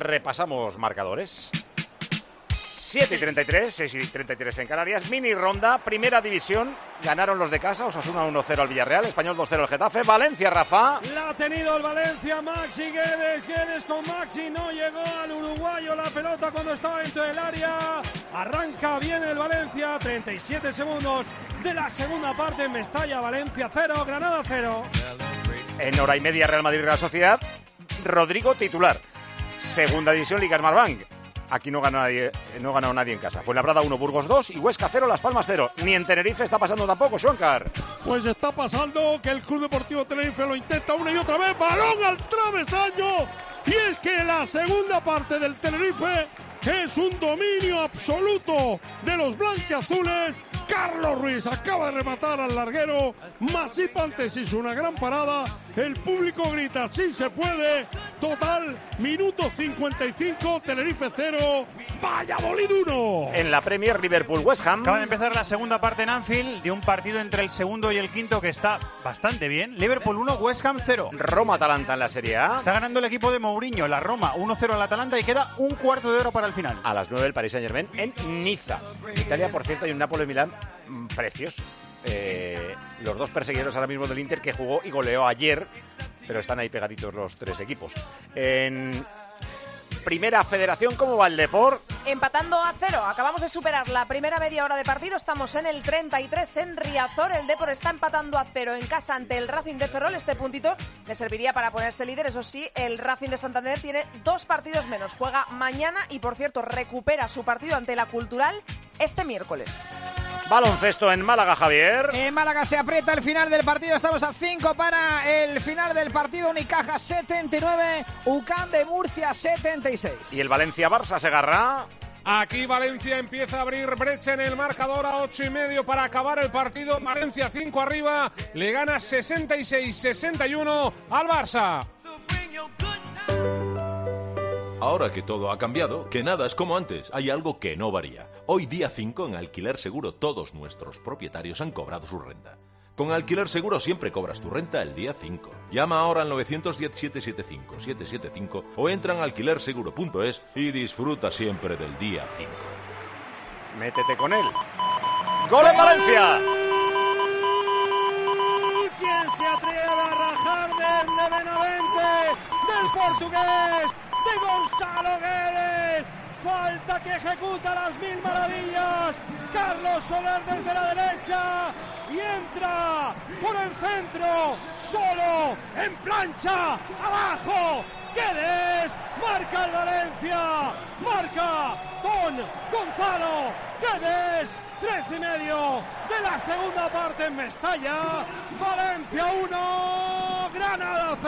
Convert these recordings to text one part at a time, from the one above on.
repasamos marcadores. 7:33, 6:33 en Canarias. Mini ronda, primera división. Ganaron los de casa, Osasuna 1-0 al Villarreal, Español 2-0 al Getafe. Valencia, Rafa. La ha tenido el Valencia, Maxi Guedes. Guedes con Maxi, no llegó al uruguayo la pelota cuando estaba dentro del área. Arranca bien el Valencia, 37 segundos de la segunda parte en Mestalla. Valencia 0, Granada 0. En hora y media, Real Madrid, Real Sociedad. Rodrigo titular. Segunda división, Liga Smartbank. Aquí no ganó nadie en casa. Fuenlabrada 1, Burgos 2 y Huesca 0, Las Palmas 0. Ni en Tenerife está pasando tampoco, Xuancar. Pues está pasando que el Club Deportivo Tenerife lo intenta una y otra vez. ¡Balón al travesaño! Y es que la segunda parte del Tenerife es un dominio absoluto de los blanquiazules. Carlos Ruiz acaba de rematar al larguero. Masip antes hizo una gran parada. El público grita, sí se puede. Total, minuto 55, Tenerife 0, Valladolid 1. En la Premier, Liverpool, West Ham. Acaba de empezar la segunda parte en Anfield de un partido entre el segundo y el quinto que está bastante bien. Liverpool 1, West Ham 0. Roma-Atalanta en la Serie A. Está ganando el equipo de Mourinho, la Roma 1-0 al Atalanta y queda un cuarto de hora para el final. A las 9 el Paris Saint-Germain en Niza. En Italia, por cierto, hay un Napoli-Milán precios. Los dos perseguidores ahora mismo del Inter que jugó y goleó ayer, pero están ahí pegaditos los tres equipos. En Primera Federación, ¿cómo va el Depor? Empatando a 0. Acabamos de superar la primera media hora de partido. Estamos en el 33 en Riazor. El Depor está empatando a 0 en casa ante el Racing de Ferrol. Este puntito le serviría para ponerse líder. Eso sí, el Racing de Santander tiene 2 partidos menos. Juega mañana y, por cierto, recupera su partido ante la Cultural este miércoles. Baloncesto en Málaga, Javier. En Málaga se aprieta el final del partido. Estamos a 5 para el final del partido. Unicaja 79, UCAM de Murcia 76. Y el Valencia-Barça se agarra. Aquí Valencia empieza a abrir brecha en el marcador a 8:30 para acabar el partido. Valencia 5 arriba, le gana 66-61 al Barça. Ahora que todo ha cambiado, que nada es como antes, hay algo que no varía. Hoy día 5 en Alquiler Seguro todos nuestros propietarios han cobrado su renta. Con Alquiler Seguro siempre cobras tu renta el día 5. Llama ahora al 910-775-775 o entra en alquilerseguro.es y disfruta siempre del día 5. Métete con él. ¡Gol en Valencia! ¿Quién se atreve a rajar del de Benavente, del portugués, de Gonzalo Guedes? Falta que ejecuta las mil maravillas. Carlos Soler desde la derecha y entra por el centro, solo, en plancha, abajo. Guedes marca el Valencia, marca Don Gonzalo Guedes. 3:30 de la segunda parte en Mestalla. Valencia 1, Granada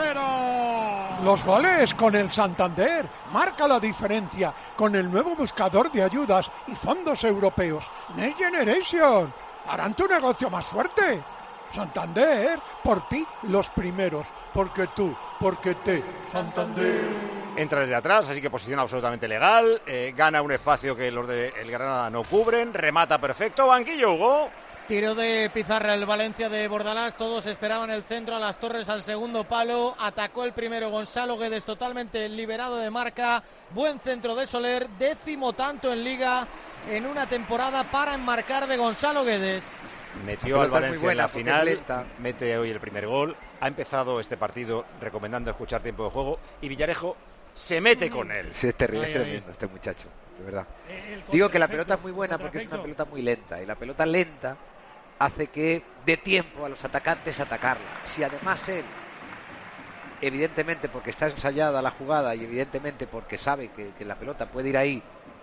0. Los goles con el Santander. Marca la diferencia con el nuevo buscador de ayudas y fondos europeos. Next Generation. Harán tu negocio más fuerte. Santander, por ti los primeros. Porque tú, porque te. Santander. Entra desde atrás, así que posición absolutamente legal. Gana un espacio que los de el Granada no cubren. Remata perfecto. Banquillo, Hugo. Tiro de pizarra el Valencia de Bordalás. Todos esperaban el centro a las Torres al segundo palo. Atacó el primero Gonzalo Guedes, totalmente liberado de marca. Buen centro de Soler. 10º tanto en Liga en una temporada para enmarcar de Gonzalo Guedes. Metió al Valencia en la final. Mete hoy el primer gol. Ha empezado este partido recomendando escuchar tiempo de juego. Y Villarejo se mete con él. Sí, es terrible, es tremendo este muchacho, de verdad. Digo que la pelota es muy buena porque es una pelota muy lenta. Y la pelota lenta hace que dé tiempo a los atacantes atacarla. Si además él, evidentemente porque está ensayada la jugada y evidentemente porque sabe que la pelota puede ir ahí,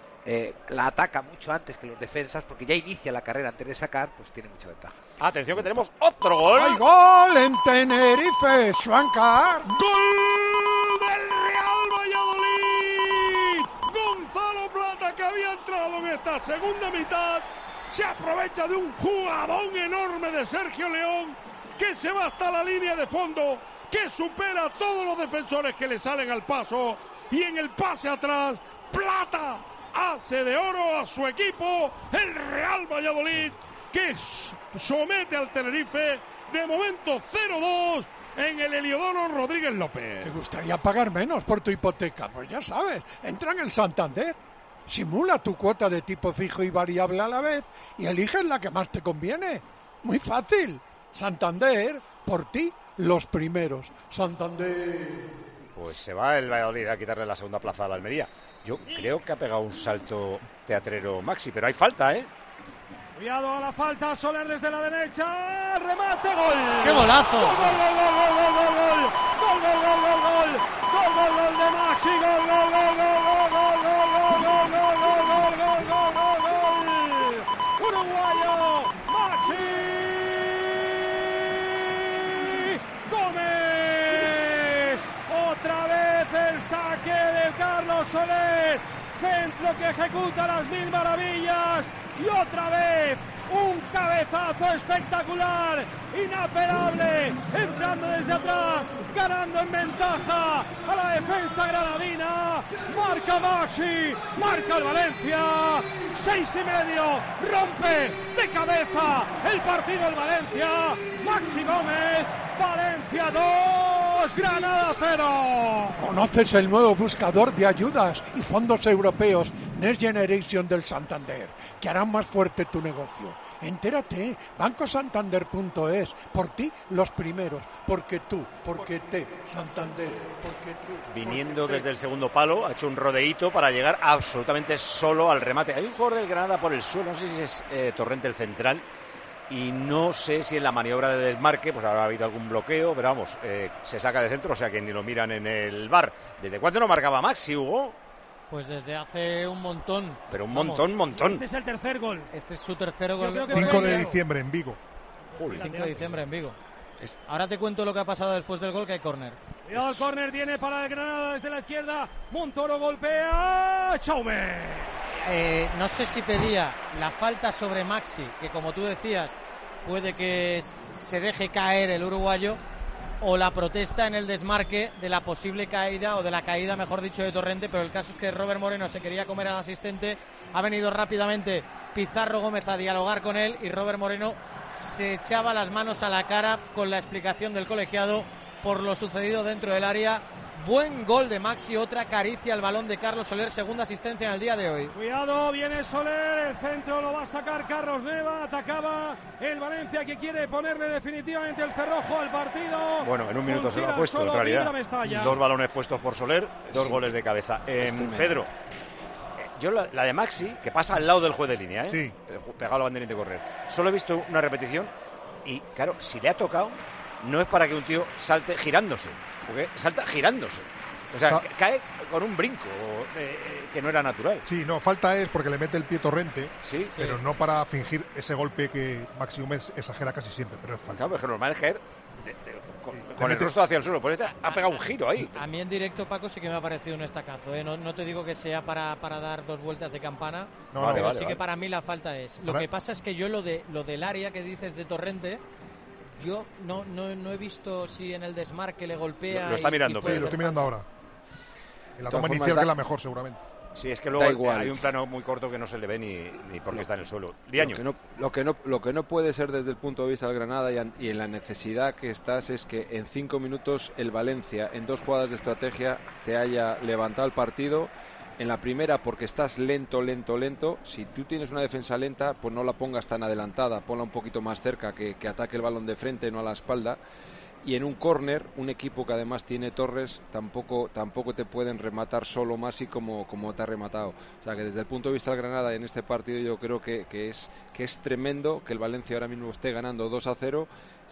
la ataca mucho antes que los defensas, porque ya inicia la carrera antes de sacar, pues tiene mucha ventaja. Atención que tenemos otro gol. ¡Hay gol en Tenerife, Xuancar! ¡Gol del Real Valladolid! Gonzalo Plata, que había entrado en esta segunda mitad, se aprovecha de un jugadón enorme de Sergio León, que se va hasta la línea de fondo, que supera a todos los defensores que le salen al paso, y en el pase atrás, Plata hace de oro a su equipo, el Real Valladolid, que somete al Tenerife, de momento 0-2, en el Heliodoro Rodríguez López. ¿Te gustaría pagar menos por tu hipoteca? Pues ya sabes, entra en el Santander. Simula tu cuota de tipo fijo y variable a la vez y eliges la que más te conviene. Muy fácil. Santander, por ti, los primeros. Santander. Pues se va el Valladolid a quitarle la segunda plaza a la Almería. Yo creo que ha pegado un salto teatrero Maxi, pero hay falta, ¿eh? Cuidado a la falta, Soler desde la derecha, remate, gol. ¡Qué golazo! Gol de Maxi, gol. Uruguayo, Maxi Gómez. Otra vez el saque de Carlos Soler, centro que ejecuta las mil maravillas. Y otra vez un cabezazo espectacular, inapelable, entrando desde atrás, ganando en ventaja a la defensa granadina. Marca Maxi, marca el Valencia, 6,5, rompe de cabeza el partido el Valencia. Maxi Gómez, Valencia 2, Granada 0. ¿Conoces el nuevo buscador de ayudas y fondos europeos Next Generation del Santander, que harán más fuerte tu negocio? Entérate, bancosantander.es, por ti los primeros, porque Santander, porque tú. Viniendo desde el segundo palo, ha hecho un rodeíto para llegar absolutamente solo al remate. Hay un jugador del Granada por el suelo, no sé si es Torrente el central, y no sé si en la maniobra de desmarque pues habrá habido algún bloqueo, pero vamos, se saca de centro, o sea que ni lo miran en el VAR. ¿Desde cuándo no marcaba Maxi, Hugo? Pues desde hace un montón. Pero un montón. Este es el tercer gol. Este es su tercer gol. 5 de diciembre en Vigo. 5 de diciembre en Vigo. Ahora te cuento lo que ha pasado después del gol, que hay córner. Cuidado, el córner viene para el Granada desde la izquierda. Montoro golpea. Chaume. No sé si pedía la falta sobre Maxi, que como tú decías, puede que se deje caer el uruguayo, o la protesta en el desmarque de la posible caída, o de la caída, mejor dicho, de Torrente, pero el caso es que Robert Moreno se quería comer al asistente, ha venido rápidamente Pizarro Gómez a dialogar con él y Robert Moreno se echaba las manos a la cara con la explicación del colegiado por lo sucedido dentro del área. Buen gol de Maxi, otra caricia al balón de Carlos Soler, segunda asistencia en el día de hoy. Cuidado, viene Soler, el centro lo va a sacar Carlos Neva, atacaba el Valencia que quiere ponerle definitivamente el cerrojo al partido. Bueno, en un minuto se lo ha puesto en realidad. 2 balones puestos por Soler, 2 goles de cabeza. Pedro, yo la de Maxi, que pasa al lado del juez de línea, sí, pegado a la banderita de correr, solo he visto una repetición y claro, si le ha tocado, no es para que un tío salte girándose, porque salta girándose. O sea, cae con un brinco que no era natural. Sí, no, falta es porque le mete el pie Torrente, sí, pero no para fingir ese golpe que Maxi Gómez exagera casi siempre, pero es falta. Claro, es que normal es caer con el rostro hacia el suelo, pues ha pegado un giro ahí. A mí en directo, Paco, sí que me ha parecido un estacazo, ¿eh? No te digo que sea para dar 2 vueltas de campana, pero sí que para mí la falta es. Lo que pasa es que yo lo del área que dices de Torrente, yo no he visto si en el desmarque le golpea. Lo está mirando, Pedro. Lo estoy mirando ahora. En la toma inicial, que es la mejor, seguramente. Sí, es que luego hay un plano muy corto que no se le ve ni porque está en el suelo. Liaño. Lo que no puede ser desde el punto de vista del Granada y en la necesidad que estás es que en 5 minutos el Valencia, en 2 jugadas de estrategia, te haya levantado el partido. En la primera porque estás lento. Si tú tienes una defensa lenta, pues no la pongas tan adelantada, ponla un poquito más cerca, que ataque el balón de frente, no a la espalda. Y en un córner, un equipo que además tiene torres, tampoco te pueden rematar solo Maxi como te ha rematado. O sea que desde el punto de vista del Granada en este partido yo creo que es tremendo que el Valencia ahora mismo esté ganando 2-0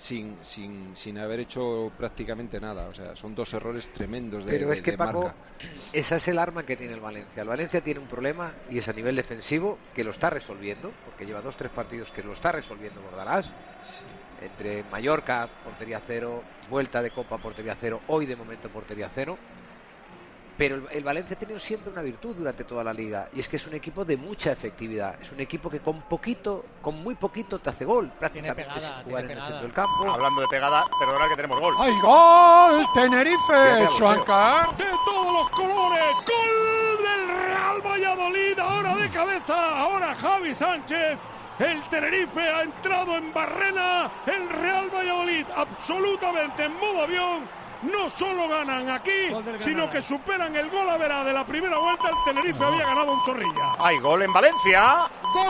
sin haber hecho prácticamente nada. O sea, son 2 errores tremendos de Pero es que, Paco, marca. Esa es el arma que tiene el Valencia. El Valencia tiene un problema y es a nivel defensivo, que lo está resolviendo, porque lleva 2-3 partidos que lo está resolviendo Bordalás. Sí. Entre Mallorca, portería 0, vuelta de Copa, portería 0, hoy de momento portería 0. Pero el Valencia ha tenido siempre una virtud durante toda la liga, y es que es un equipo de mucha efectividad. Es un equipo que con muy poquito te hace gol, prácticamente sin jugar en el centro del campo. Hablando de pegada, perdonad que tenemos gol. ¡Hay gol! ¡Tenerife! ¡Suancar! De todos los colores, gol del Real Valladolid, ahora de cabeza, ahora Javi Sánchez. El Tenerife ha entrado en barrena. El Real Valladolid absolutamente en modo avión. No solo ganan aquí, sino que superan el gol a verá de la primera vuelta. El Tenerife había ganado un Zorrilla. Hay gol en Valencia.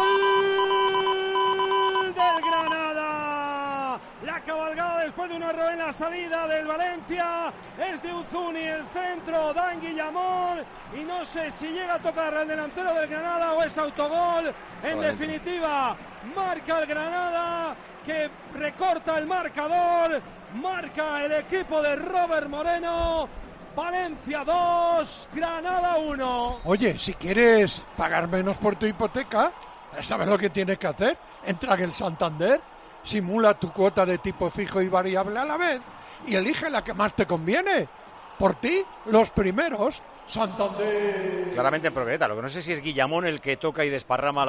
¡Gol del Granada! La cabalgada después de un error en la salida del Valencia es de Uzuni, el centro, Dan Guillamón, y no sé si llega a tocar al delantero del Granada o es autogol. En definitiva, marca el Granada, que recorta el marcador, marca el equipo de Robert Moreno. Valencia 2, Granada 1. Oye, si quieres pagar menos por tu hipoteca, ¿sabes lo que tienes que hacer? Entra en el Santander, simula tu cuota de tipo fijo y variable a la vez y elige la que más te conviene. Por ti, los primeros. Santander. Claramente en Proqueta. Lo que no sé si es Guillamón el que toca y desparrama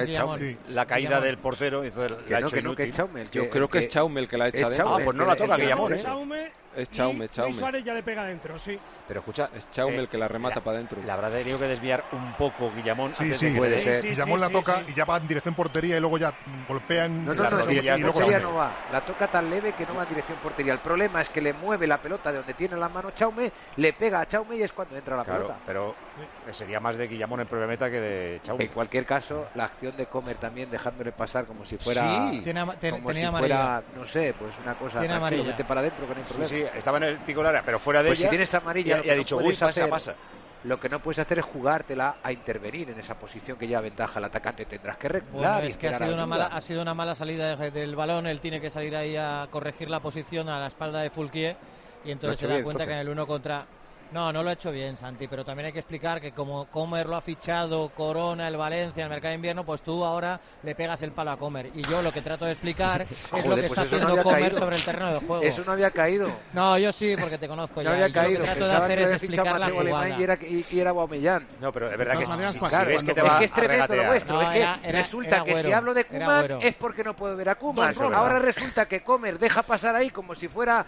la caída del portero. Entonces la ha hecho inútil. Yo creo que es Chaume el que la ha echado dentro. Pues no la toca Guillamón, Es Chaume. Luis Suárez ya le pega dentro, sí. Pero escucha, es Chaume el que la remata para adentro. La habrá tenido que desviar un poco Guillamón. Sí, puede ser. Guillamón la toca y ya va en dirección portería y luego ya golpea en la rodilla. Y luego no va. La toca tan leve que no va en dirección portería. El problema es que le mueve la pelota de donde tiene la mano Chaume, le pega a Chaume y es cuando entra la pelota. Pero sería más de Guillamón en propia meta que de Chaume. En cualquier caso, la acción de Comer también dejándole pasar como si fuera. Sí, tenía fuera, no sé, pues una cosa. Tiene amarilla. Vete para adentro que no hay problema. Sí, estaba en el pico del área, pero fuera de pues ella. Si tienes amarilla, y ha dicho, uy, pasa. Lo que no puedes hacer es jugártela a intervenir en esa posición que lleva ventaja el atacante. Tendrás que recular. Bueno, es que ha sido una mala salida del balón. Él tiene que salir ahí a corregir la posición a la espalda de Fulquier y entonces se da cuenta que en el 1 contra... No lo ha hecho bien, Santi, pero también hay que explicar que como Comer lo ha fichado Corona, el Valencia, el mercado de invierno, pues tú ahora le pegas el palo a Comer. Y yo lo que trato de explicar es lo que está haciendo Comer sobre el terreno de juego. Eso no había caído. No, yo sí, porque te conozco ya. No había caído. Lo que trato de hacer es explicar la jugada. Y era Aubameyang. No, pero es verdad que si ves que te va a es tremendo lo vuestro. No, resulta que si hablo de Koeman es porque no puedo ver a Koeman. Ahora resulta que Comer deja pasar ahí como si fuera,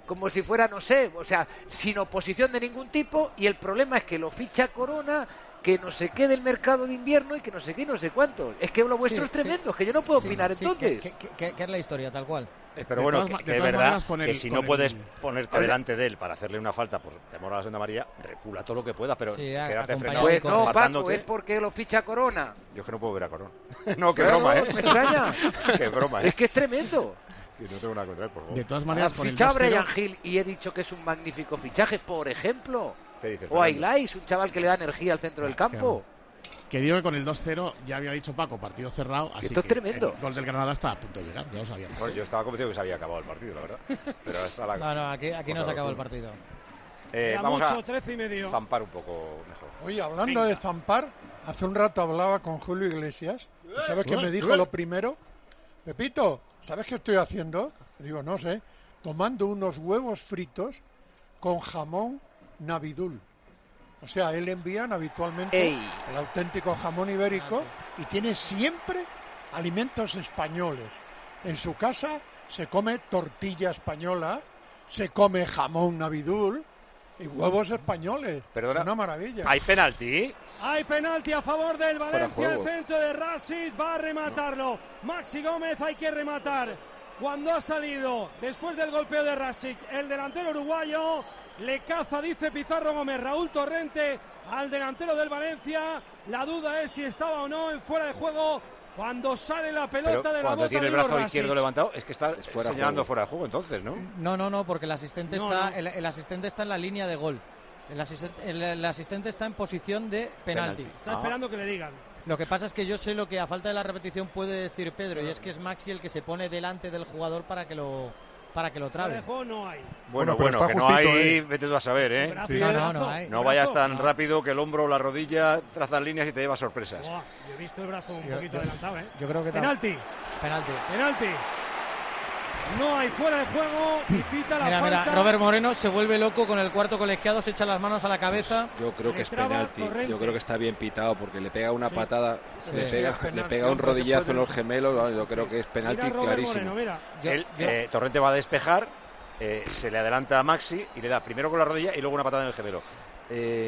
no sé, o sea, sin oposición de ningún tipo, y el problema es que lo ficha Corona, que no sé qué del mercado de invierno y que no sé qué y no sé cuánto. Es que lo vuestro es tremendo, es que yo no puedo opinar entonces. Que es la historia, tal cual. Pero bueno, que es verdad que si no puedes ponerte delante de él para hacerle una falta por temor a la segunda amarilla, recula todo lo que puedas, pero quédate frenado. Pues no, Paco, es porque lo ficha Corona. Yo es que no puedo ver a Corona. No, qué broma, ¿eh? Me extraña. Qué broma, ¿eh? Es que es tremendo. No tengo nada contra él, por favor. De todas maneras, con fichado a Brian Hill y he dicho que es un magnífico fichaje, por ejemplo. ¿Qué dices, o a Ilais, un chaval que le da energía al centro del campo. Que digo que con el 2-0 ya había dicho Paco, partido cerrado. Así esto es tremendo. El gol del Granada está a punto de llegar, ya lo sabíamos. Bueno, yo estaba convencido que se había acabado el partido, la verdad. Pero hasta No, aquí no se acabó el partido. Vamos a 13 y medio. zampar un poco mejor. Oye, hablando de zampar, hace un rato hablaba con Julio Iglesias. ¿Y sabes qué me dijo lo primero? Pepito, ¿sabes qué estoy haciendo? Digo, no sé. Tomando unos huevos fritos con jamón Navidul. O sea, él envían habitualmente el auténtico jamón ibérico y tiene siempre alimentos españoles. En su casa se come tortilla española, se come jamón Navidul y huevos españoles. Perdona, es una maravilla. ¿Hay penalti? Hay penalti a favor del Valencia. El centro de Rasic va a rematarlo. Maxi Gómez hay que rematar. Cuando ha salido, después del golpeo de Rasic, el delantero uruguayo le caza, dice Pizarro Gómez, Raúl Torrente al delantero del Valencia. La duda es si estaba o no en fuera de juego. Cuando sale la pelota de la bota de cuando tiene el brazo izquierdo levantado, es que está señalando fuera de juego, entonces, ¿no? No, porque el asistente el asistente está en la línea de gol. El asistente está en posición de penalti. Está esperando que le digan. Lo que pasa es que yo sé lo que a falta de la repetición puede decir Pedro, y es que es Maxi el que se pone delante del jugador para que lo trabe. De juego no hay. Bueno, que no hay, vete tú a saber, ¿eh? Sí. No hay. No vayas tan rápido que el hombro o la rodilla trazan líneas y te lleva sorpresas. Yo he visto el brazo un poquito adelantado, ¿eh? Yo creo que penalti. No hay fuera de juego y pita la falta. Mira, Robert Moreno se vuelve loco con el cuarto colegiado, se echa las manos a la cabeza. Yo creo que es penalti. Yo creo que está bien pitado porque le pega una patada, le pega un rodillazo en los gemelos. Yo creo que es penalti clarísimo. Torrente va a despejar, se le adelanta a Maxi y le da primero con la rodilla y luego una patada en el gemelo.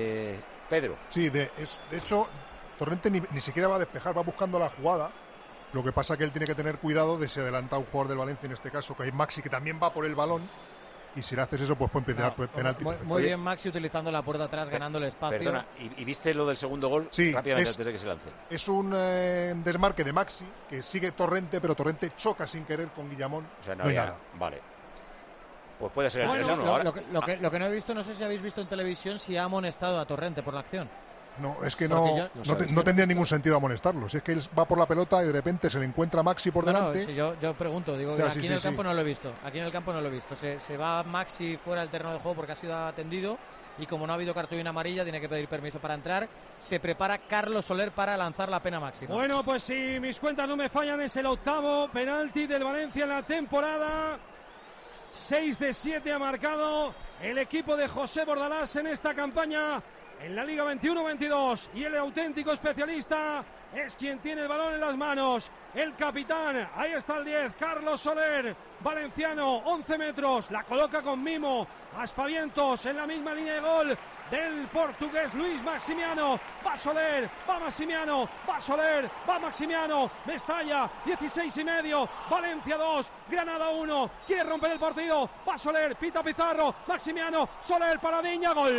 Pedro. Sí, de hecho, Torrente ni siquiera va a despejar, va buscando la jugada. Lo que pasa que él tiene que tener cuidado de si adelanta a un jugador del Valencia, en este caso, que hay Maxi, que también va por el balón. Y si le haces eso, pues puede empezar penalti. Muy bien Maxi utilizando la puerta atrás, ganando el espacio. Perdona, ¿y viste lo del segundo gol? Sí, rápidamente antes de que se lance. Es un desmarque de Maxi, que sigue Torrente, pero Torrente choca sin querer con Guillamón. O sea, no hay nada. Vale. Pues puede ser el Bueno, 3-1 ahora. Lo que no he visto, no sé si habéis visto en televisión, si ha amonestado a Torrente por la acción. No, es que no tendría ningún sentido amonestarlo. Si es que él va por la pelota y de repente se le encuentra Maxi por delante. No, si yo pregunto, digo, o sea, aquí en el campo no lo he visto. Aquí en el campo no lo he visto. Se va Maxi fuera del terreno de juego porque ha sido atendido y como no ha habido cartulina amarilla, tiene que pedir permiso para entrar. Se prepara Carlos Soler para lanzar la pena máxima. Bueno, pues si mis cuentas no me fallan, es el 8º penalti del Valencia en la temporada. 6 de 7 ha marcado el equipo de José Bordalás en esta campaña en la Liga 21-22 y el auténtico especialista es quien tiene el balón en las manos, el capitán, ahí está el 10, Carlos Soler, valenciano, 11 metros, la coloca con mimo, aspavientos en la misma línea de gol del portugués Luis Maximiano, va Soler, va Maximiano, va Soler, va Maximiano, Mestalla, 16,5, Valencia 2, Granada 1, quiere romper el partido, va Soler, pita Pizarro, Maximiano, Soler, paradiña, gol.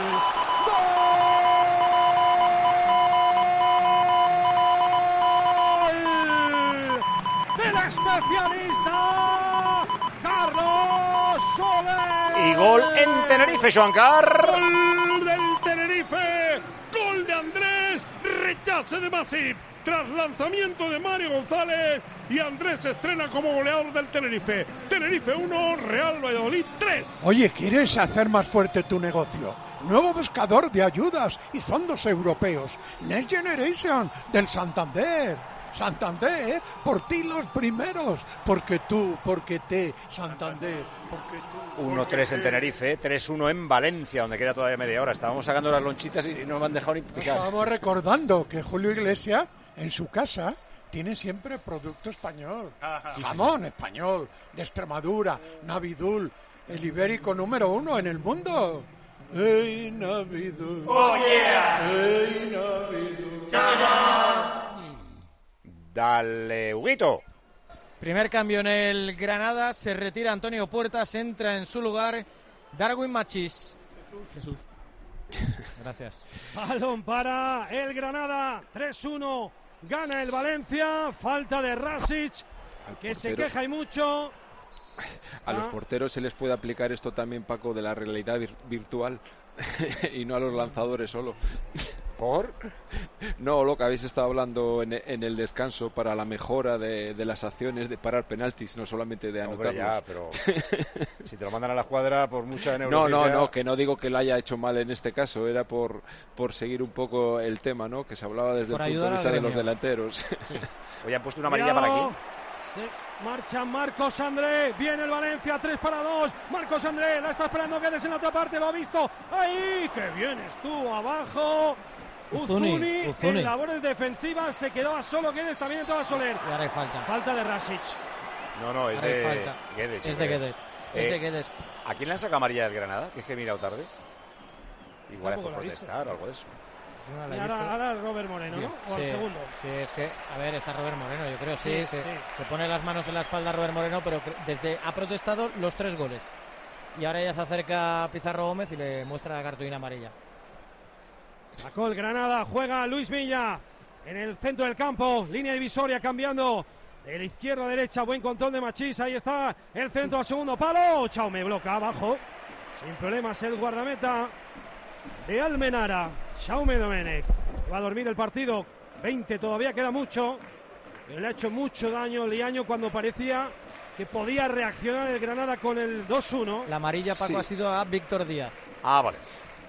¡Del especialista Carlos Soler! Y gol en Tenerife, Joancar. ¡Gol del Tenerife! ¡Gol de Andrés! ¡Rechace de Masip! Tras lanzamiento de Mario González y Andrés se estrena como goleador del Tenerife. Tenerife 1, Real Valladolid 3. Oye, ¿quieres hacer más fuerte tu negocio? Nuevo buscador de ayudas y fondos europeos. Next Generation del Santander. Santander, por ti los primeros. Porque Santander, porque tú. 1-3 en Tenerife, 3-1 en Valencia, donde queda todavía media hora. Estábamos sacando las lonchitas y no me han dejado ni picar. Estábamos recordando que Julio Iglesias, en su casa, tiene siempre producto español. Jamón español, de Extremadura, Navidul, el ibérico número 1 en el mundo. ¡Ey, Navidul! ¡Oh, yeah! ¡Ey, Navidul! Dale, Huguito. Primer cambio en el Granada, se retira Antonio Puertas, entra en su lugar Darwin Machís. Jesús. Gracias. Balón para el Granada, 3-1, gana el Valencia, falta de Rasic, que se queja y mucho. A los porteros se les puede aplicar esto también, Paco, de la realidad virtual y no a los lanzadores solo. ¿Por? No, lo que habéis estado hablando en el descanso para la mejora de las acciones de parar penaltis, no solamente de anotarlos. Hombre, ya, pero si te lo mandan a la cuadra por mucha neurociencia... No, que no digo que lo haya hecho mal en este caso, era por seguir un poco el tema, ¿no? Que se hablaba desde el punto de vista de los delanteros. Sí. Hoy han puesto una amarilla para aquí. Marcha Marcos André, viene el Valencia, 3-2, Marcos André, la está esperando Guedes en la otra parte, lo ha visto, ahí, que vienes tú, abajo, Uzuni, en labores defensivas, se quedaba solo Guedes, también entraba Soler. Y ahora hay falta. Falta de Rasic. No, es de Guedes. Es de Guedes, es de Guedes. ¿A quién le han sacado amarilla del Granada? Que es que he mirado tarde. Igual es por protestar o algo de eso. Y ahora Robert Moreno, ¿no? O al segundo. Sí, es que, a ver, es a Robert Moreno, yo creo, sí. Se pone las manos en la espalda a Robert Moreno, pero ha protestado los 3 goles. Y ahora ya se acerca Pizarro Gómez y le muestra la cartulina amarilla. Sacó el Granada, juega Luis Milla en el centro del campo, línea divisoria cambiando de la izquierda a derecha, buen control de Machís, ahí está el centro al segundo palo, Chaume bloca abajo, sin problemas el guardameta de Almenara, Jaume Domenech. Va a dormir el partido, 20, todavía queda mucho, pero le ha hecho mucho daño Liaño cuando parecía que podía reaccionar el Granada con el 2-1. La amarilla, Paco, ha sido a Víctor Díaz. Ah, vale.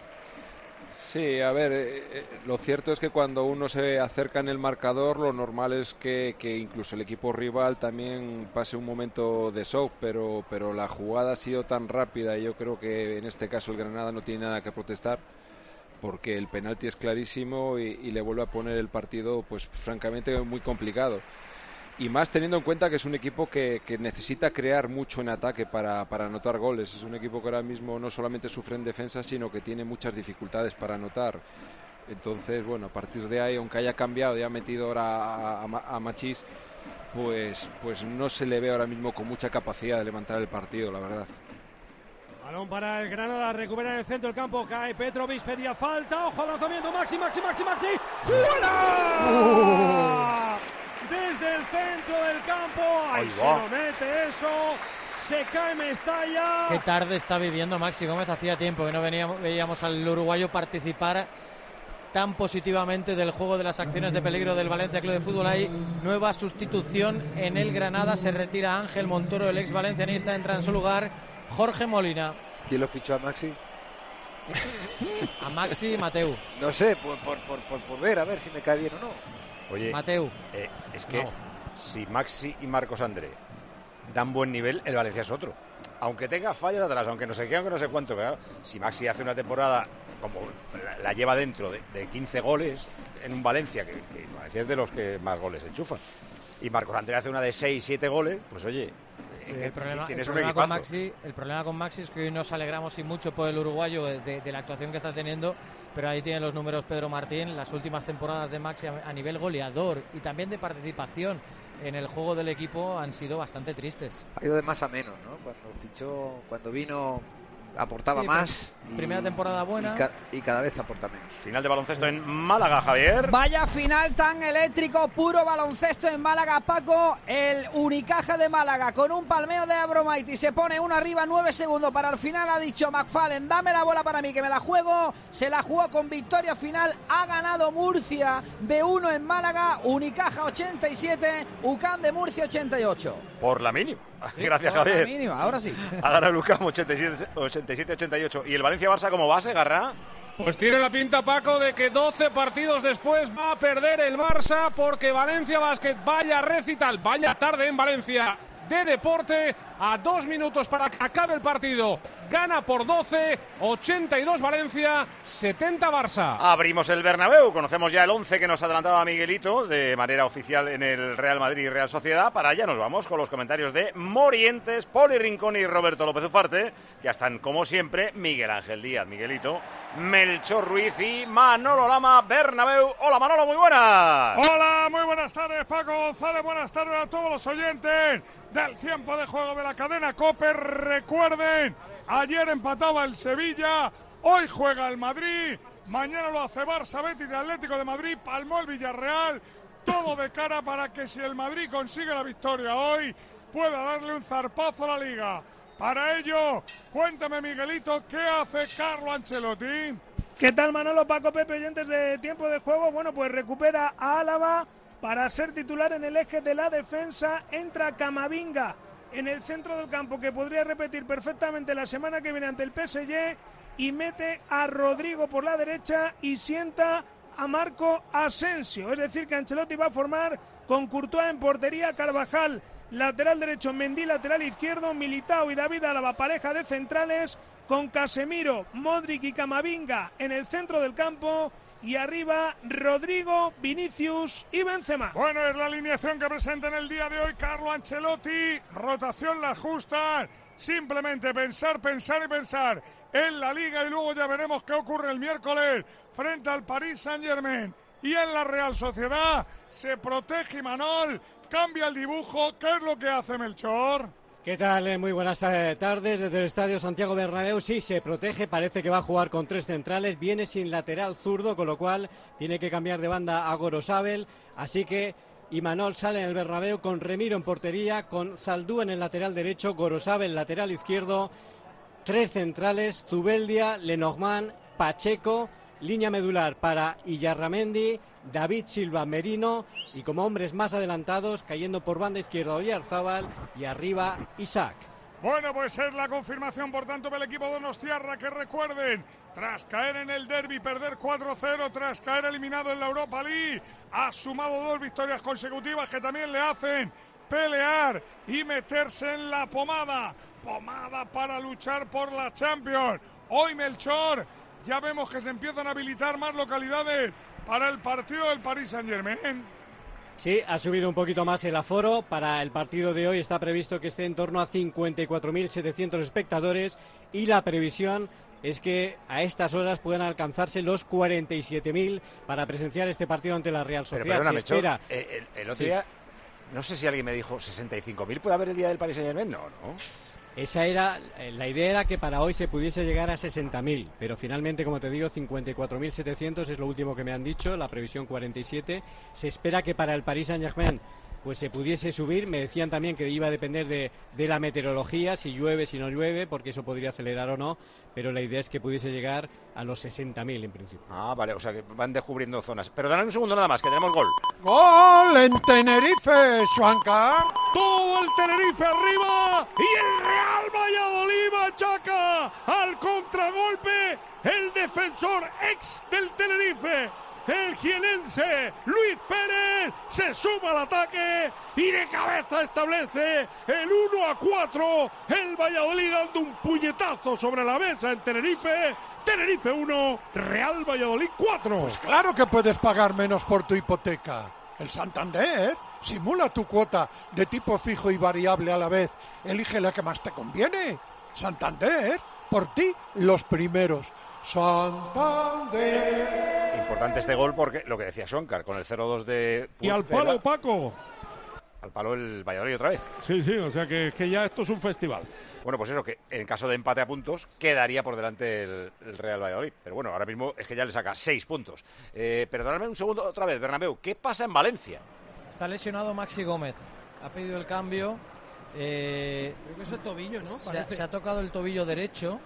Sí, a ver, lo cierto es que cuando uno se acerca en el marcador, lo normal es que incluso el equipo rival también pase un momento de shock, pero la jugada ha sido tan rápida y yo creo que en este caso el Granada no tiene nada que protestar, porque el penalti es clarísimo y le vuelve a poner el partido, pues francamente, muy complicado. Y más teniendo en cuenta que es un equipo que necesita crear mucho en ataque para anotar goles. Es un equipo que ahora mismo no solamente sufre en defensa, sino que tiene muchas dificultades para anotar. Entonces, bueno, a partir de ahí, aunque haya cambiado y ha metido ahora a Machís, pues no se le ve ahora mismo con mucha capacidad de levantar el partido, la verdad. Balón para el Granada, recupera en el centro del campo, cae Petrovic, pedía falta, ojo al lanzamiento, Maxi, ¡fuera! Desde el centro del campo, ahí se lo mete eso, se cae Mestalla. Qué tarde está viviendo Maxi Gómez, hacía tiempo que no veíamos al uruguayo participar tan positivamente del juego de las acciones de peligro del Valencia Club de Fútbol. Hay nueva sustitución en el Granada, se retira Ángel Montoro, el ex valencianista, entra en su lugar Jorge Molina. ¿Quién lo fichó a Maxi? A Maxi Mateu. No sé, por ver, a ver si me cae bien o no. Oye, Mateu. Es que si Maxi y Marcos André dan buen nivel, el Valencia es otro. Aunque tenga fallas atrás, aunque no sé qué, aunque no sé cuánto, ¿verdad? Si Maxi hace una temporada como la lleva dentro de 15 goles en un Valencia, que Valencia es de los que más goles enchufan, y Marcos André hace una de 6-7 goles, pues oye, sí, el problema con Maxi es que hoy nos alegramos y mucho por el uruguayo de la actuación que está teniendo, pero ahí tienen los números Pedro Martín. Las últimas temporadas de Maxi a nivel goleador y también de participación en el juego del equipo han sido bastante tristes. Ha ido de más a menos, ¿no? Cuando vino aportaba más. Primera temporada buena. Y cada vez aporta menos. Final de baloncesto en Málaga, Javier. Vaya final tan eléctrico, puro baloncesto en Málaga, Paco. El Unicaja de Málaga con un palmeo de Abromaitis se pone 1 arriba, 9 segundos para el final. Ha dicho McFadden, dame la bola para mí que me la juego. Se la jugó con victoria final. Ha ganado Murcia de 1 en Málaga. Unicaja 87, UCAM de Murcia 88. Por la mínima. Sí, gracias, Javier. Por la mínima, ahora sí. Ha ganado el UCAM 87-88. ¿Y el Valencia-Barça cómo va, Segarra? Pues tiene la pinta, Paco, de que 12 partidos después va a perder el Barça, porque Valencia Basket, vaya recital, vaya tarde en Valencia de deporte, a 2 minutos para que acabe el partido. Gana por 12, 82 Valencia, 70 Barça. Abrimos el Bernabéu, conocemos ya el 11 que nos adelantaba Miguelito de manera oficial en el Real Madrid y Real Sociedad. Para allá nos vamos con los comentarios de Morientes, Poli Rincón y Roberto López Ufarte. Ya están, como siempre, Miguel Ángel Díaz, Miguelito, Melchor Ruiz y Manolo Lama. Bernabéu. Hola, Manolo, muy buenas. Hola, muy buenas tardes, Paco González. Buenas tardes a todos los oyentes del tiempo de juego de la cadena COPE. Recuerden, ayer empataba el Sevilla, hoy juega el Madrid, mañana lo hace Barça, Betis y Atlético de Madrid, palmó el Villarreal, todo de cara para que si el Madrid consigue la victoria hoy, pueda darle un zarpazo a la Liga. Para ello, cuéntame, Miguelito, ¿qué hace Carlo Ancelotti? ¿Qué tal, Manolo, Paco, Pepe, oyentes de tiempo de juego? Bueno, pues recupera a Álava para ser titular en el eje de la defensa. Entra Camavinga en el centro del campo, que podría repetir perfectamente la semana que viene ante el PSG, y mete a Rodrigo por la derecha y sienta a Marco Asensio. Es decir, que Ancelotti va a formar con Courtois en portería, Carvajal lateral derecho, Mendy lateral izquierdo, Militao y David Álava pareja de centrales, con Casemiro, Modric y Camavinga en el centro del campo, y arriba Rodrigo, Vinicius y Benzema. Bueno, es la alineación que presenta en el día de hoy Carlo Ancelotti. Rotación la justa. Simplemente pensar en la Liga, y luego ya veremos qué ocurre el miércoles frente al Paris Saint-Germain. Y en la Real Sociedad se protege Imanol, cambia el dibujo. ¿Qué es lo que hace Melchor? ¿Qué tal? Muy buenas tardes desde el Estadio Santiago Bernabéu. Sí, se protege, parece que va a jugar con 3 centrales, viene sin lateral zurdo, con lo cual tiene que cambiar de banda a Gorosabel, así que Imanol sale en el Bernabéu con Remiro en portería, con Zaldú en el lateral derecho, Gorosabel lateral izquierdo, 3 centrales, Zubeldia, Lenormand, Pacheco, línea medular para Illarramendi, David Silva, Merino, y como hombres más adelantados, cayendo por banda izquierda Oyarzábal y arriba Isaac. Bueno, pues es la confirmación, por tanto, del equipo donostiarra, que recuerden, tras caer en el derbi, perder 4-0, tras caer eliminado en la Europa League, ha sumado 2 victorias consecutivas que también le hacen pelear y meterse en la pomada para luchar por la Champions. Hoy, Melchor, ya vemos que se empiezan a habilitar más localidades para el partido del Paris Saint-Germain. Sí, ha subido un poquito más el aforo. Para el partido de hoy está previsto que esté en torno a 54.700 espectadores, y la previsión es que a estas horas puedan alcanzarse los 47.000 para presenciar este partido ante la Real Sociedad. Pero perdóname, se espera. El otro día, no sé si alguien me dijo 65.000 puede haber el día del Paris Saint-Germain. No. Esa era la idea, era que para hoy se pudiese llegar a 60.000, pero finalmente, como te digo, 54.700 es lo último que me han dicho, la previsión 47. Se espera que para el Paris Saint-Germain pues se pudiese subir. Me decían también que iba a depender de la meteorología, si llueve, si no llueve, porque eso podría acelerar o no, pero la idea es que pudiese llegar a los 60.000 en principio. Ah, vale, o sea que van descubriendo zonas. Pero dame un segundo nada más, que tenemos gol. ¡Gol en Tenerife, Schwankar! Todo el Tenerife arriba y el Real Valladolid machaca al contragolpe el defensor ex del Tenerife. El jienense Luis Pérez se suma al ataque y de cabeza establece el 1-4. El Valladolid dando un puñetazo sobre la mesa en Tenerife. Tenerife 1, Real Valladolid 4. Pues claro que puedes pagar menos por tu hipoteca. El Santander simula tu cuota de tipo fijo y variable a la vez. Elige la que más te conviene. Santander, por ti los primeros. Santander. Importante este gol porque lo que decía Schwankar, con el 0-2 de y al palo, Paco. Al palo el Valladolid otra vez. Sí, o sea que ya esto es un festival. Bueno, pues eso, que en caso de empate a puntos quedaría por delante el Real Valladolid. Pero bueno, ahora mismo es que ya le saca 6 puntos. Perdóname un segundo otra vez, Bernabéu. ¿Qué pasa en Valencia? Está lesionado Maxi Gómez. Ha pedido el cambio. Creo que es el tobillo, ¿no? Se ha tocado el tobillo derecho.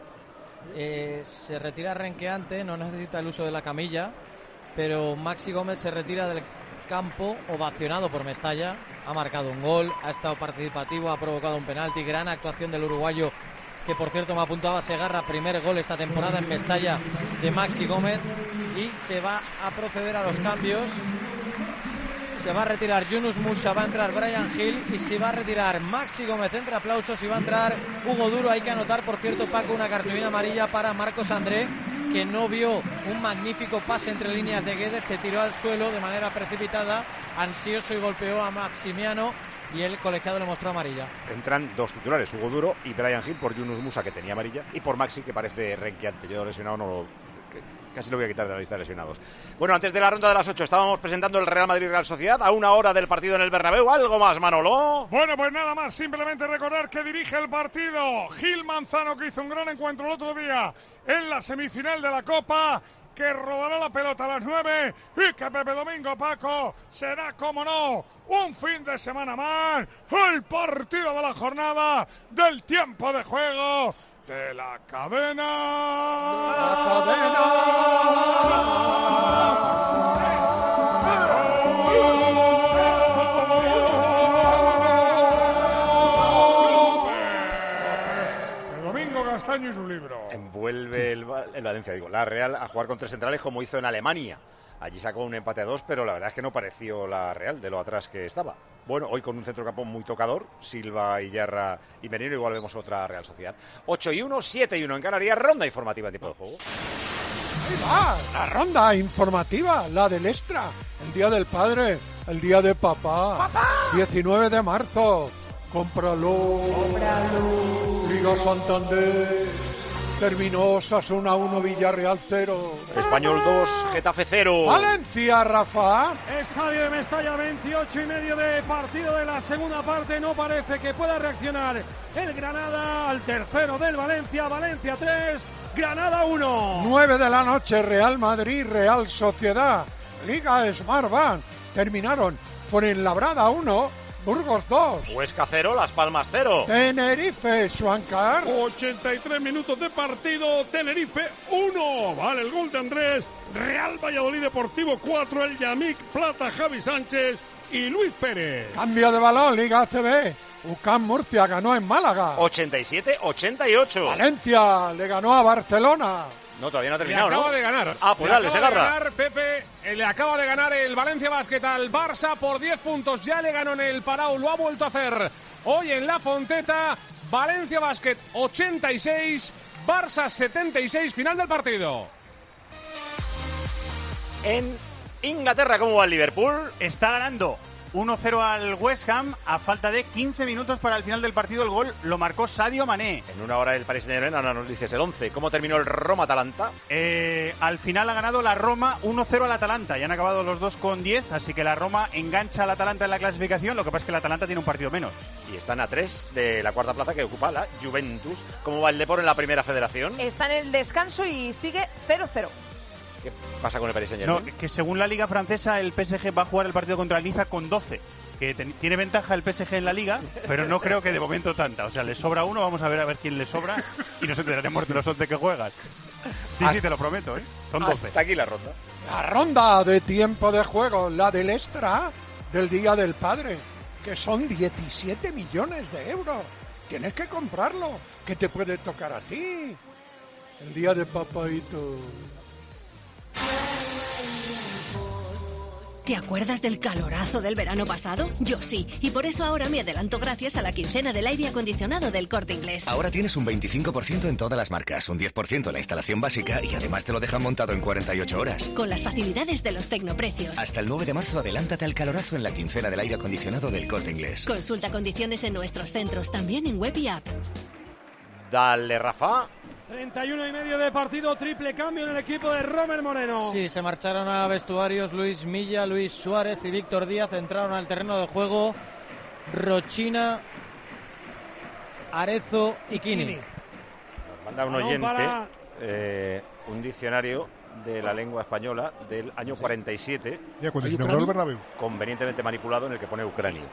Se retira renqueante, no necesita el uso de la camilla, pero Maxi Gómez se retira del campo ovacionado por Mestalla. Ha marcado un gol, ha estado participativo, ha provocado un penalti. Gran actuación del uruguayo, que por cierto me apuntaba Segarra, primer gol esta temporada en Mestalla de Maxi Gómez. Y se va a proceder a los cambios. Se va a retirar Yunus Musa, va a entrar Brian Hill y se va a retirar Maxi Gómez entre aplausos y va a entrar Hugo Duro. Hay que anotar, por cierto, Paco, una cartulina amarilla para Marcos André, que no vio un magnífico pase entre líneas de Guedes, se tiró al suelo de manera precipitada, ansioso, y golpeó a Maximiano y el colegiado le mostró amarilla. Entran dos titulares, Hugo Duro y Brian Hill, por Yunus Musa, que tenía amarilla, y por Maxi, que parece renqueante. Yo lesionado no lo... Casi lo voy a quitar de la lista de lesionados. Bueno, antes de la ronda de las 8 estábamos presentando el Real Madrid-Real Sociedad a una hora del partido en el Bernabéu. ¿Algo más, Manolo? Bueno, pues nada más, simplemente recordar que dirige el partido Gil Manzano, que hizo un gran encuentro el otro día en la semifinal de la Copa, que rodará la pelota a las 9 y que Pepe Domingo, Paco, será, como no, un fin de semana más, el partido de la jornada del tiempo de juego de la cadena. Domingo Castaño y su libro. Envuelve el Valencia, digo, la Real a jugar con tres centrales como hizo en Alemania. Allí sacó un empate a 2, pero la verdad es que no pareció la Real de lo atrás que estaba. Bueno, hoy con un centrocampo muy tocador, Silva, Iyarra y Merino, igual vemos otra Real Sociedad. 8-1, 7-1 en Canarias, ronda informativa en tiempo de juego. Ahí va, la ronda informativa, la del extra, el día del padre, el día de papá. ¡Papá! 19 de marzo, cómpralo. Liga Santander. Terminó Osasuna 1, Villarreal 0. Español 2, Getafe 0. Valencia, Rafa. Estadio de Mestalla, 28,5 de partido de la segunda parte. No parece que pueda reaccionar el Granada al tercero del Valencia. Valencia 3, Granada 1. 9 de la noche, Real Madrid, Real Sociedad. Liga Smartbank. Terminaron Fuenlabrada 1. Burgos 2. Huesca 0, Las Palmas 0. Tenerife, Schwankar. 83 minutos de partido. Tenerife 1. Vale el gol de Andrés. Real Valladolid Deportivo 4. El Yamik Plata, Javi Sánchez y Luis Pérez. Cambio de balón, Liga ACB. UCAM Murcia ganó en Málaga. 87-88. Valencia le ganó a Barcelona. No, todavía no ha terminado, le acaba ¿no? de ganar. Ah, pues dale, Segarra. Pepe, le acaba de ganar el Valencia Basket al Barça por 10 puntos. Ya le ganó en el Palau, lo ha vuelto a hacer hoy en La Fonteta. Valencia Basket 86, Barça 76, final del partido. En Inglaterra, ¿cómo va el Liverpool? Está ganando 1-0 al West Ham a falta de 15 minutos para el final del partido. El gol lo marcó Sadio Mané. En una hora el Paris Saint-Germain, ahora nos dices el 11. ¿Cómo terminó el Roma-Atalanta? Al final ha ganado la Roma 1-0 al Atalanta y han acabado los dos con 10, así que la Roma engancha al Atalanta en la clasificación. Lo que pasa es que el Atalanta tiene un partido menos. Y están a 3 de la cuarta plaza que ocupa la Juventus. ¿Cómo va el Depor en la primera federación? Está en el descanso y sigue 0-0. ¿Qué pasa con el Paris Saint-Germain? No, que según la Liga Francesa el PSG va a jugar el partido contra el Niza con 12. Que tiene ventaja el PSG en la Liga, pero no creo que de momento tanta. O sea, le sobra uno, vamos a ver quién le sobra y nos enteraremos de los 11 que juegan. Sí, te lo prometo, ¿eh? Son 12. Hasta aquí la ronda. La ronda de tiempo de juego, la del extra del Día del Padre, que son 17 millones de euros. Tienes que comprarlo, que te puede tocar a ti. El día de papaito. ¿Te acuerdas del calorazo del verano pasado? Yo sí, y por eso ahora me adelanto gracias a la quincena del aire acondicionado del Corte Inglés. Ahora tienes un 25% en todas las marcas, un 10% en la instalación básica y además te lo dejan montado en 48 horas. Con las facilidades de los tecnoprecios. Hasta el 9 de marzo adelántate al calorazo en la quincena del aire acondicionado del Corte Inglés. Consulta condiciones en nuestros centros, también en web y app. Dale, Rafa. 31 y medio de partido, triple cambio en el equipo de Romer Moreno. Sí, se marcharon a vestuarios Luis Milla, Luis Suárez y Víctor Díaz. Entraron al terreno de juego Rochina, Arezo y Quini. Nos manda un oyente un diccionario de la lengua española del año 47. Ya, cuando se inauguró el Bernabéu. Convenientemente manipulado en el que pone Ucrania.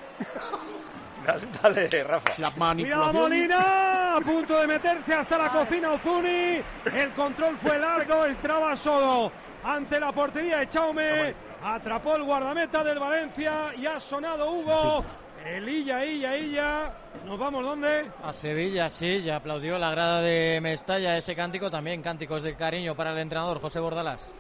Dale, Rafa. La ¡Cuidado, Molina! A punto de meterse hasta la cocina Ozuni. El control fue largo, entraba solo ante la portería de Chaume. Atrapó el guardameta del Valencia y ha sonado Hugo. El Illa. ¿Nos vamos dónde? A Sevilla, sí, ya aplaudió la grada de Mestalla ese cántico. También cánticos de cariño para el entrenador José Bordalás.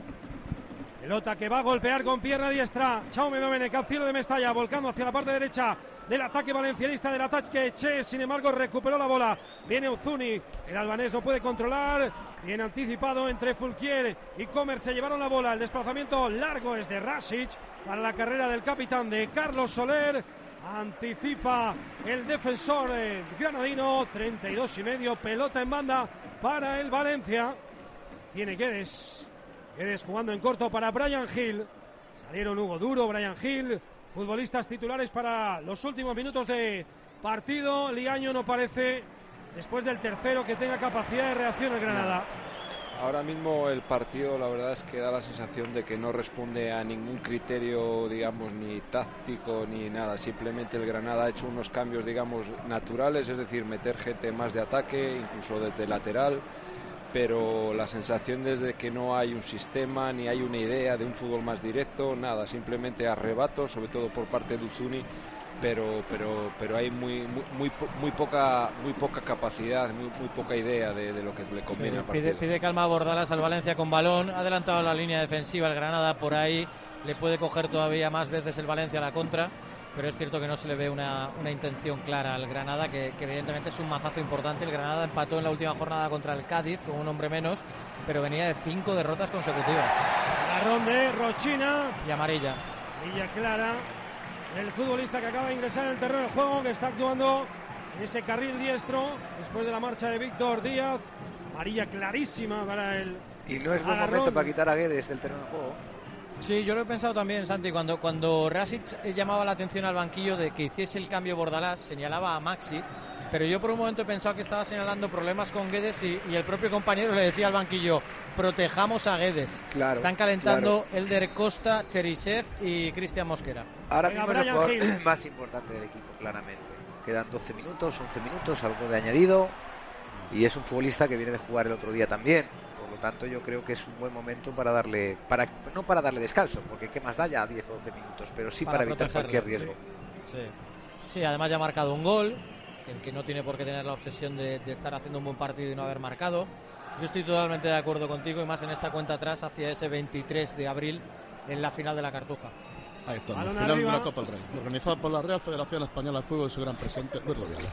Pelota que va a golpear con pierna diestra. Chaume Domenech al cielo de Mestalla, volcando hacia la parte derecha del ataque valencianista, del ataque Che. Sin embargo, recuperó la bola. Viene Ozuni. El albanés no puede controlar. Bien anticipado entre Fulquier y Comer. Se llevaron la bola. El desplazamiento largo es de Rasic para la carrera del capitán de Carlos Soler. Anticipa el defensor granadino. 32 y medio. Pelota en banda para el Valencia. Tiene Guedes jugando en corto para Brian Hill. Salieron Hugo Duro, Brian Hill, futbolistas titulares para los últimos minutos de partido. Liaño no parece, después del tercero, que tenga capacidad de reacción el Granada. Ahora mismo el partido, la verdad es que da la sensación de que no responde a ningún criterio, digamos, ni táctico ni nada. Simplemente el Granada ha hecho unos cambios, digamos, naturales, es decir, meter gente más de ataque, incluso desde lateral. Pero la sensación es de que no hay un sistema ni hay una idea de un fútbol más directo, nada, simplemente arrebatos, sobre todo por parte de Uzuni, pero hay muy poca capacidad, muy poca idea de lo que le conviene al partido. Pide calma a Bordalás al Valencia con balón, ha adelantado la línea defensiva el Granada, por ahí le puede coger todavía más veces el Valencia a la contra. Pero es cierto que no se le ve una intención clara al Granada, que evidentemente es un mazazo importante. El Granada empató en la última jornada contra el Cádiz con un hombre menos, pero venía de 5 derrotas consecutivas. Agarrón de Rochina. Y amarilla. Villa Clara, el futbolista que acaba de ingresar en el terreno de juego, que está actuando en ese carril diestro después de la marcha de Víctor Díaz. Amarilla clarísima para el Y no es buen momento para quitar a Guedes del terreno de juego. Sí, yo lo he pensado también, Santi, cuando Rasic llamaba la atención al banquillo de que hiciese el cambio Bordalás, señalaba a Maxi, pero yo por un momento he pensado que estaba señalando problemas con Guedes y el propio compañero le decía al banquillo, protejamos a Guedes. Claro, están calentando Elder Costa, Cherisev y Cristian Mosquera. Ahora mismo es el jugador más importante del equipo, claramente. Quedan 12 minutos, 11 minutos, algo de añadido, y es un futbolista que viene de jugar el otro día también. Por lo tanto, yo creo que es un buen momento para darle, no para darle descanso, porque qué más da ya 10 o 12 minutos, pero sí para evitar cualquier riesgo. Sí, además ya ha marcado un gol, que no tiene por qué tener la obsesión de estar haciendo un buen partido y no haber marcado. Yo estoy totalmente de acuerdo contigo, y más en esta cuenta atrás hacia ese 23 de abril en la final de la Cartuja. Ahí está, la final de la Copa del Rey, organizada por la Real Federación Española de Fútbol y su gran presidente, Luis Rubiales.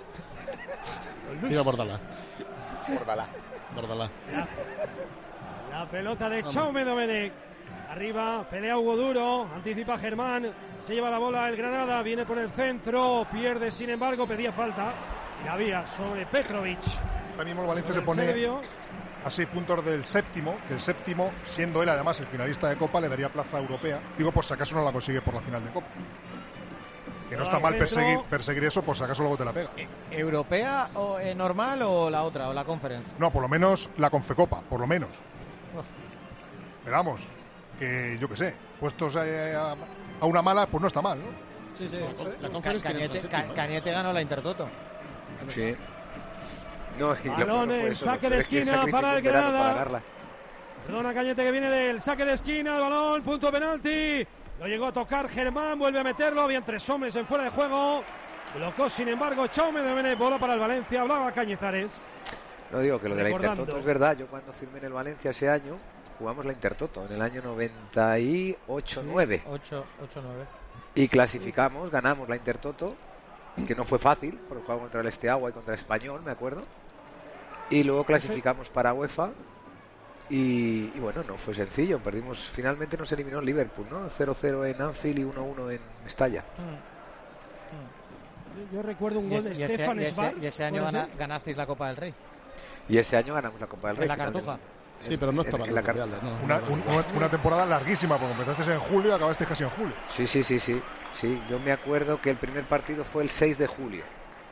Mira Bordalás. La pelota de Chaume Domenech. Arriba, pelea Hugo Duro, anticipa Germán, se lleva la bola el Granada, viene por el centro, pierde, sin embargo, pedía falta. Y había sobre Petrovic. Ahora mismo el Valencia se pone a 6 puntos del séptimo, que el séptimo, siendo él además el finalista de Copa, le daría plaza europea. Digo, por si acaso no la consigue por la final de Copa. Que no está mal perseguir eso, por si acaso luego te la pega. ¿Europea o normal o la otra, o la Conference? No, por lo menos la Confecopa, por lo menos. Pero vamos, que yo qué sé, puestos a una mala, pues no está mal, ¿no? Sí, sí. La Conference Cañete ganó la Intertoto. Sí. No, balón en saque de esquina para el Granada. Perdona, Cañete, que viene del saque de esquina, el balón, punto penalti. Lo llegó a tocar Germán, vuelve a meterlo, habían 3 hombres en fuera de juego. Blocó, sin embargo, Chaume de Benet, bola para el Valencia, hablaba Cañizares. No digo que lo de la Intertoto es verdad. Yo cuando firmé en el Valencia ese año, jugamos la Intertoto, en el año 98-9. 8-9. Y clasificamos, ganamos la Intertoto, que no fue fácil, porque jugamos contra el Esteagua y contra el Español, me acuerdo. Y luego clasificamos para UEFA. Y bueno, no fue sencillo. Perdimos, finalmente nos eliminó el Liverpool, ¿no? 0-0 en Anfield y 1-1 en Mestalla. Yo recuerdo un gol de Stefan Svar. Y ese año ganasteis la Copa del Rey. Y ese año ganamos la Copa del Rey. En la Cartuja. Sí, pero no estaba en la Cartuja. Una temporada larguísima, porque empezaste en julio y acabaste casi en julio. Sí. Sí, yo me acuerdo que el primer partido fue el 6 de julio.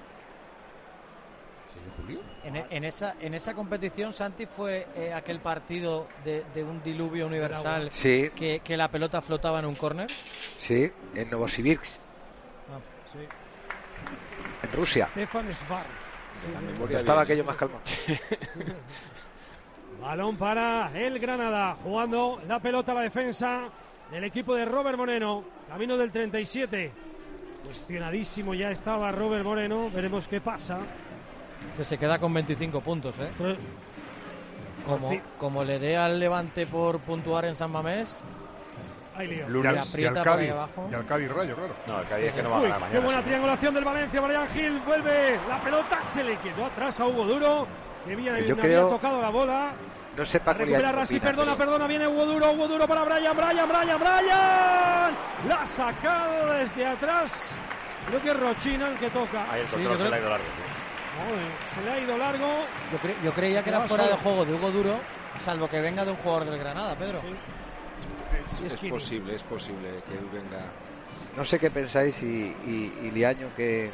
¿6 de julio? En esa competición, Santi, fue aquel partido de un diluvio universal, sí, que la pelota flotaba en un córner. Sí, en Novosibirsk. Sí. En Rusia. Stefan Svar. Porque estaba aquello más calmado. Balón para el Granada, jugando la pelota a la defensa del equipo de Robert Moreno, camino del 37. Cuestionadísimo ya estaba Robert Moreno, veremos qué pasa. Que se queda con 25 puntos, ¿eh? Como le dé al Levante por puntuar en San Mamés, se aprieta por ahí abajo. Y al Cádiz Rayo, claro. No, el Cádiz es que no va a ganar mañana. Qué buena triangulación del Valencia, Brian Gil, vuelve, la pelota se le quedó atrás a Hugo Duro, que bien había tocado la bola. No sé, Paco, recupera Rasi, perdona, viene Hugo Duro para Brian. La sacada desde atrás. Creo que es Rochina el que toca. Ahí el control se le ha ido largo. Se le ha ido largo. Yo creía que era fuera de juego de Hugo Duro, salvo que venga de un jugador del Granada, Pedro. Es posible que él venga. No sé qué pensáis y Liaño, que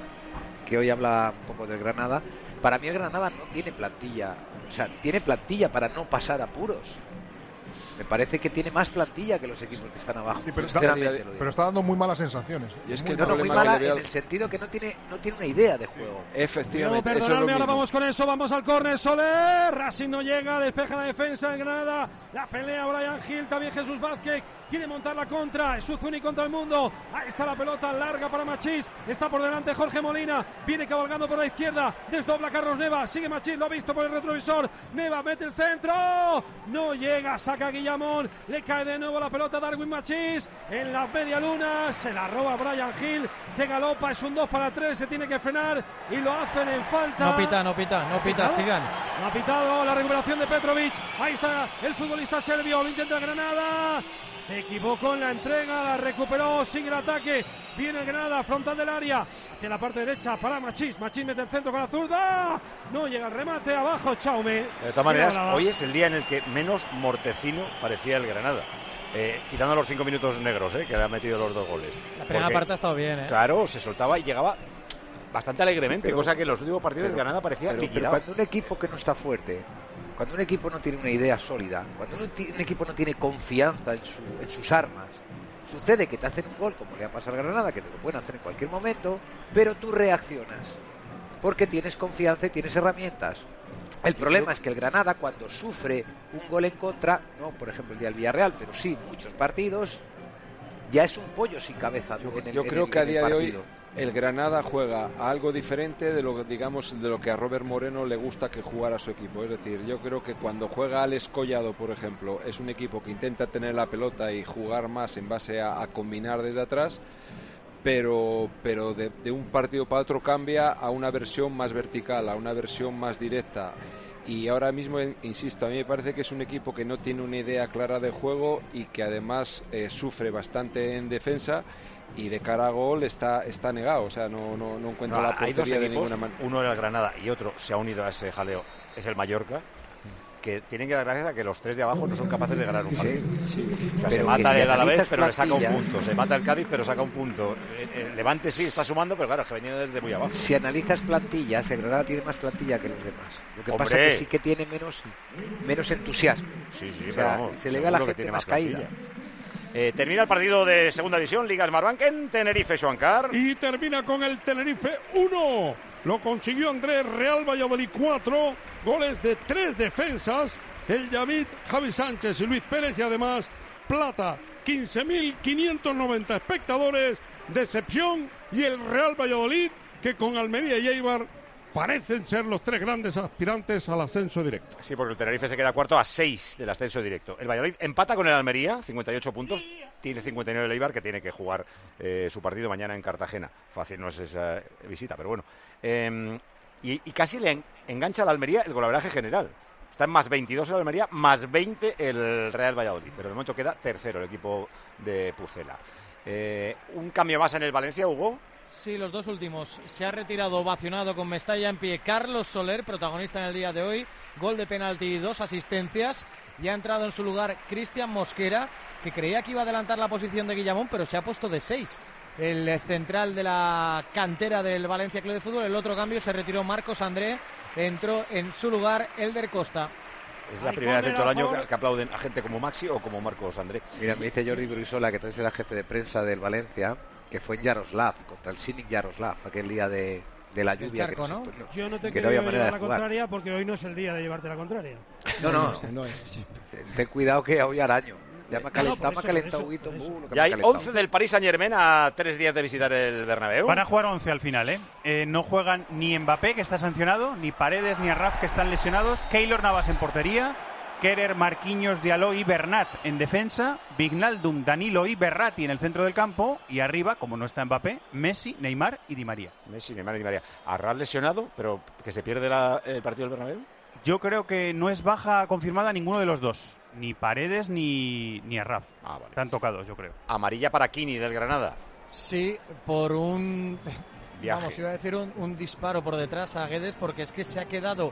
hoy habla un poco del Granada. Para mí el Granada no tiene plantilla. O sea, tiene plantilla para no pasar apuros. Me parece que tiene más plantilla que los equipos que están abajo. Sí, pero está dando muy malas sensaciones. Y es que muy mala en el sentido que no tiene una idea de juego. Efectivamente. No, perdonadme, ahora vamos con eso, vamos al córner. Soler, Racing no llega, despeja la defensa en Granada. La pelea Brian Gil, también Jesús Vázquez. Quiere montar la contra, es Uzuni contra el mundo. Ahí está la pelota larga para Machís. Está por delante Jorge Molina. Viene cabalgando por la izquierda. Desdobla Carlos Neva. Sigue Machís, lo ha visto por el retrovisor. Neva mete el centro. No llega, saca Guillamón. Le cae de nuevo la pelota a Darwin Machís. En la media luna se la roba Brian Gil, que galopa. Es un 2-3. Se tiene que frenar y lo hacen en falta. No pita, sigan. No ha pitado la recuperación de Petrovic. Ahí está el futbolista serbio. Lo intenta Granada. Se equivocó en la entrega, la recuperó, sigue el ataque, viene el Granada, frontal del área, hacia la parte derecha para Machís, Machís mete el centro con la zurda, no llega el remate, abajo Chaume. De todas maneras, hoy es el día en el que menos mortecino parecía el Granada, quitando los 5 minutos negros, que le ha metido los 2 goles. La primera parte ha estado bien, Claro, se soltaba y llegaba bastante alegremente, cosa que en los últimos partidos el Granada parecía liquidado. Pero cuando un equipo que no está fuerte, cuando un equipo no tiene una idea sólida, cuando un equipo no tiene confianza en sus armas, sucede que te hacen un gol como le ha pasado al Granada, que te lo pueden hacer en cualquier momento, pero tú reaccionas porque tienes confianza y tienes herramientas. El problema es que el Granada, cuando sufre un gol en contra, no por ejemplo el día del Villarreal, pero sí muchos partidos, ya es un pollo sin cabeza. Yo creo que a día de hoy el Granada juega a algo diferente de lo que a Robert Moreno le gusta que jugara a su equipo. Es decir, yo creo que cuando juega Alex Collado, por ejemplo, es un equipo que intenta tener la pelota y jugar más en base a combinar desde atrás, pero de un partido para otro cambia a una versión más vertical, a una versión más directa. Y ahora mismo, insisto, a mí me parece que es un equipo que no tiene una idea clara de juego y que además sufre bastante en defensa, y de cara a gol está negado, o sea, no encuentra la portería de ninguna manera. Uno era el Granada y otro se ha unido a ese jaleo, es el Mallorca, que tienen que dar gracias a que los tres de abajo no son capaces de ganar un partido. Sí. O sea, Pero se mata el Alavés, pero le plantilla, saca un punto. Se mata el Cádiz, pero saca un punto. El Levante sí está sumando, pero claro, es que venía desde muy abajo. Si analizas plantillas, el Granada tiene más plantilla que los demás. Lo que pasa es que sí que tiene menos entusiasmo. Sí, o sea, pero vamos, se le ve a la que gente tiene más plantilla. caída. Termina el partido de segunda división, Liga Smartbank en Tenerife, Xuancar. Y termina con el Tenerife 1. Lo consiguió Andrés, Real Valladolid 4. Goles de 3 defensas. El Yamit, Javi Sánchez y Luis Pérez, y además Plata, 15.590 espectadores, decepción, y el Real Valladolid, que con Almería y Eibar parecen ser los 3 grandes aspirantes al ascenso directo. Sí, porque el Tenerife se queda cuarto a 6 del ascenso directo. El Valladolid empata con el Almería, 58 puntos, tiene 59 el Eibar, que tiene que jugar su partido mañana en Cartagena. Fácil no es esa visita, pero bueno. Y casi le engancha al Almería el golaveraje general. Está en más 22 el Almería, más 20 el Real Valladolid. Pero de momento queda tercero el equipo de Pucela. ¿Un cambio más en el Valencia, Hugo? Sí, los dos últimos. Se ha retirado ovacionado con Mestalla en pie Carlos Soler, protagonista en el día de hoy. Gol de penalti y 2 asistencias. Y ha entrado en su lugar Cristian Mosquera, que creía que iba a adelantar la posición de Guillamón, pero se ha puesto de 6. El central de la cantera del Valencia Club de Fútbol. El otro cambio, se retiró Marcos André. Entró en su lugar Elder Costa. Es la primera vez en todo el año que aplauden a gente como Maxi o como Marcos André. Mira, me dice Jordi Brizola, que entonces era jefe de prensa del Valencia, que fue en Yaroslav, contra el Sinic Yaroslav, aquel día de la lluvia. Charco, ¿no? Yo no te que quiero no había llevar manera la de jugar. contraria, porque hoy no es el día de llevarte la contraria. No. Ten cuidado que hoy araño. Ya me ha calentado, Huguito. Ya hay 11 del Paris Saint-Germain a 3 días de visitar el Bernabéu. Van a jugar 11 al final, no juegan ni Mbappé, que está sancionado, ni Paredes, ni Arraf, que están lesionados. Keylor Navas en portería, Kerer, Marquinhos, Diallo y Bernat en defensa, Vignaldum, Danilo y Berratti en el centro del campo, y arriba, como no está Mbappé, Messi, Neymar y Di María. Messi, Neymar y Di María. Arraf lesionado, pero que se pierde el partido del Bernabéu. Yo creo que no es baja confirmada ninguno de los dos, ni Paredes ni Arraf. Vale. Están tocados, yo creo. Amarilla para Kini del Granada. Sí, por un viaje. Vamos, iba a decir un disparo por detrás a Guedes, porque es que se ha quedado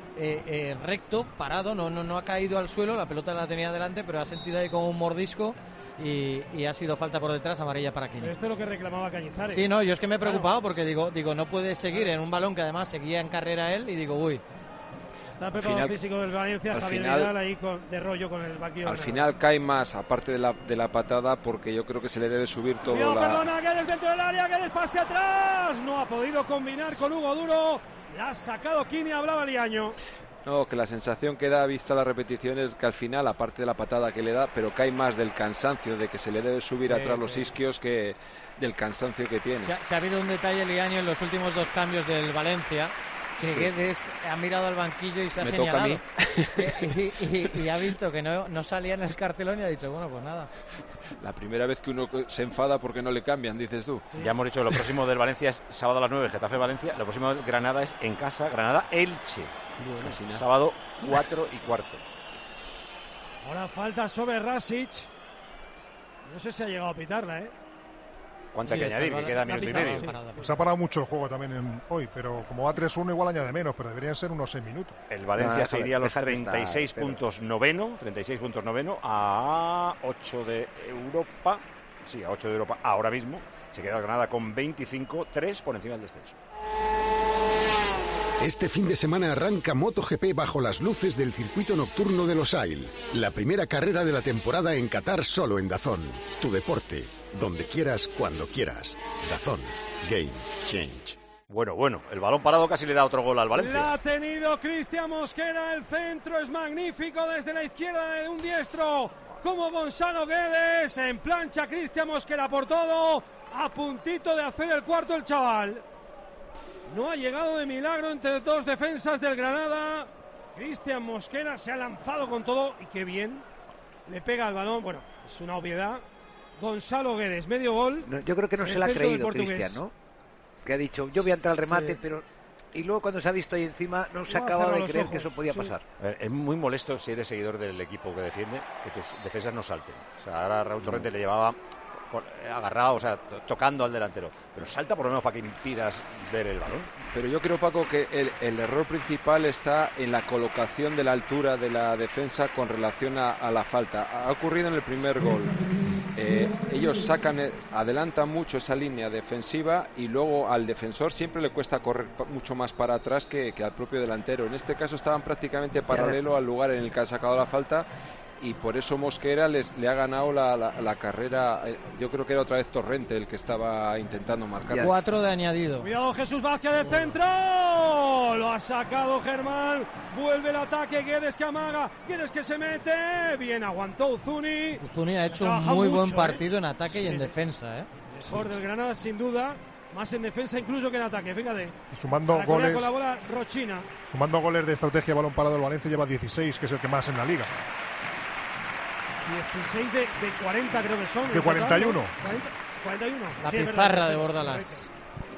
recto, parado, no ha caído al suelo, la pelota la tenía delante, pero ha sentido ahí como un mordisco y ha sido falta por detrás, amarilla para Kini. Esto es lo que reclamaba Cañizares. Sí, no, yo es que me he preocupado porque digo, no puede seguir en un balón que además seguía en carrera él, y digo, uy. Está preparado físico del Valencia, Javier Vidal ahí de rollo con el banquillo. Al final cae más, aparte de la patada, porque yo creo que se le debe subir todo. Perdona, Guedes dentro del área, Guedes pase atrás. No ha podido combinar con Hugo Duro. La ha sacado Kini, hablaba Liaño. No, que la sensación que da vista la repetición es que al final, aparte de la patada que le da, pero cae más del cansancio, de que se le debe subir atrás los isquios, que del cansancio que tiene. Se ha habido un detalle, Liaño, en los últimos 2 cambios del Valencia, que Guedes ha mirado al banquillo y se ha señalado. y ha visto que no salía en el cartelón y ha dicho, bueno, pues nada. La primera vez que uno se enfada porque no le cambian, dices tú. Sí. Ya hemos dicho que lo próximo del Valencia es sábado a las 9, Getafe-Valencia. Lo próximo del Granada es en casa, Granada-Elche. Bueno, sábado 4:15. Ahora falta sobre Rasic. No sé si ha llegado a pitarla, ¿Cuánto hay que añadir? Que queda minuto y medio. Se ha parado mucho el juego también hoy, pero como va 3-1 igual añade menos, pero deberían ser unos 6 minutos. El Valencia se iría a los 36 puntos noveno, a 8 de Europa. Sí, a 8 de Europa ahora mismo. Se queda el Granada con 25, 3 por encima del descenso. Este fin de semana arranca MotoGP bajo las luces del circuito nocturno de Losail. La primera carrera de la temporada en Qatar solo en DAZN. Tu deporte, donde quieras, cuando quieras. DAZN. Game Change. Bueno, el balón parado casi le da otro gol al Valencia. La ha tenido Cristian Mosquera, el centro es magnífico desde la izquierda de un diestro como Gonzalo Guedes. En plancha Cristian Mosquera por todo, a puntito de hacer el cuarto el chaval. No ha llegado de milagro entre 2 defensas del Granada. Cristian Mosquera se ha lanzado con todo y qué bien le pega al balón. Bueno, es una obviedad. Gonzalo Guedes, medio gol. No, yo creo que no se la ha creído Cristian, ¿no? Que ha dicho, yo voy a entrar al remate, pero y luego cuando se ha visto ahí encima no se ha acabado de creer que eso podía pasar. Es muy molesto si eres seguidor del equipo que defiende que tus defensas no salten. O sea, ahora Raúl Torrente le llevaba agarrado, o sea, tocando al delantero, pero salta por lo menos para que impidas ver el balón. Pero yo creo, Paco, que el error principal está en la colocación de la altura de la defensa con relación a la falta. Ha ocurrido en el primer gol. Ellos adelantan mucho esa línea defensiva y luego al defensor siempre le cuesta correr mucho más para atrás que al propio delantero. En este caso estaban prácticamente paralelo al lugar en el que ha sacado la falta, y por eso Mosquera le ha ganado la carrera. Yo creo que era otra vez Torrente el que estaba intentando marcar. 4 de añadido. Cuidado, Jesús Vázquez de centro. Lo ha sacado Germán. Vuelve el ataque. Guedes que amaga. Guedes que se mete. Bien, aguantó Uzuni. Uzuni ha hecho un muy buen partido en ataque y en defensa. Mejor del Granada, sin duda. Más en defensa incluso que en ataque, fíjate. Y sumando goles con la bola Rochina. Sumando goles de estrategia de balón parado del Valencia, lleva 16, que es el que más en la liga. 16 de 40 creo que son. De 41. 41. La pizarra de Bordalás.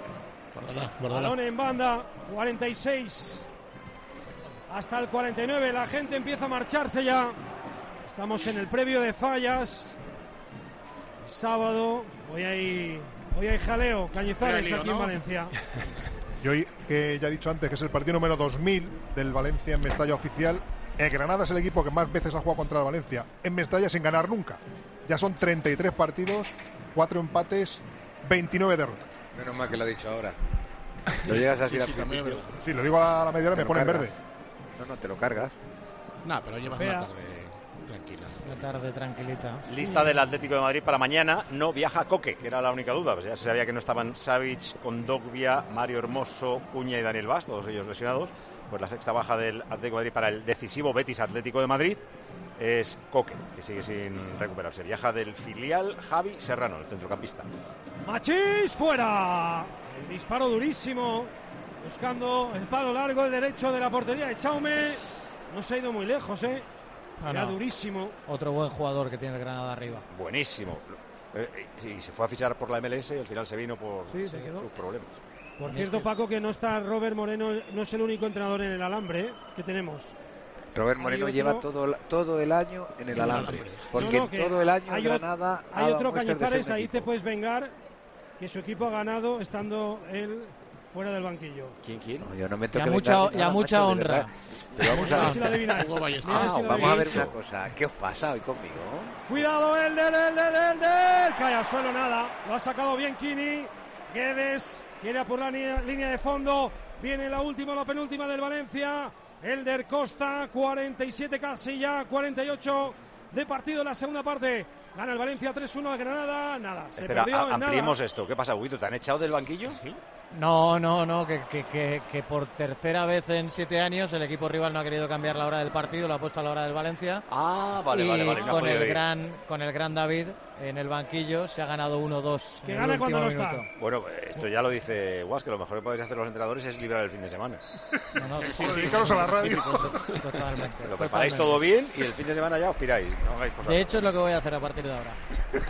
Balón en banda, 46. Hasta el 49, la gente empieza a marcharse ya. Estamos en el previo de Fallas. Sábado, hoy hay jaleo, Cañizares aquí en Valencia. Y hoy, que ya he dicho antes, que es el partido número 2000 del Valencia en Mestalla oficial. El Granada es el equipo que más veces ha jugado contra el Valencia en Mestalla sin ganar nunca. Ya son 33 partidos, 4 empates, 29 derrotas. Menos mal que lo ha dicho ahora. Lo llegas así sí, sí, lo digo a la media hora, me pone en verde. No, te lo cargas. No, pero llevas una tarde tranquila. Una tarde tranquilita. Lista del Atlético de Madrid para mañana. No viaja Coque, que era la única duda. Pues ya se sabía que no estaban Savic, Kondogbia, Mario Hermoso, Cuña y Daniel Vaz, todos ellos lesionados. Pues la sexta baja del Atlético de Madrid para el decisivo Betis Atlético de Madrid es Coque, que sigue sin recuperarse. Viaja del filial Javi Serrano, el centrocampista. Machís fuera. El disparo durísimo, buscando el palo largo, el derecho de la portería de Chaume. No se ha ido muy lejos, Era durísimo. Otro buen jugador que tiene el Granada arriba. Buenísimo. Y se fue a fichar por la MLS y al final se vino por sus problemas. Por cierto, Paco, que no está Robert Moreno, no es el único entrenador en el alambre que tenemos. Robert Moreno lleva todo el año en el alambre. Porque todo el año en Granada hay otro Cañizares, ahí te puedes vengar, que su equipo ha ganado estando él fuera del banquillo. ¿Quién? No, yo no me tengo mucha honra. Pero vamos a ver si la adivináis. Vamos a ver una cosa. ¿Qué os pasa hoy conmigo? Cuidado, Elder. Cae al suelo, nada. Lo ha sacado bien Kini. Guedes quiere por la línea de fondo. Viene la penúltima del Valencia. Elder Costa, 47 casi ya, 48 de partido en la segunda parte. Gana el Valencia 3-1 a Granada. Nada, se perdió en ampliemos nada. Esto. ¿Qué pasa, Huguito? ¿Te han echado del banquillo? ¿Sí? No, que por tercera vez en 7 años el equipo rival no ha querido cambiar la hora del partido, lo ha puesto a la hora del Valencia. Vale. Con el gran David en el banquillo se ha ganado 1-2. Que gana cuando no está. Bueno, esto ya lo dice Guas, que lo mejor que podéis hacer los entrenadores es librar el fin de semana. Dedicaros a la radio. Totalmente. Lo preparáis todo bien y el fin de semana ya os piráis. No hagáis cosas. De hecho, es lo que voy a hacer a partir de ahora.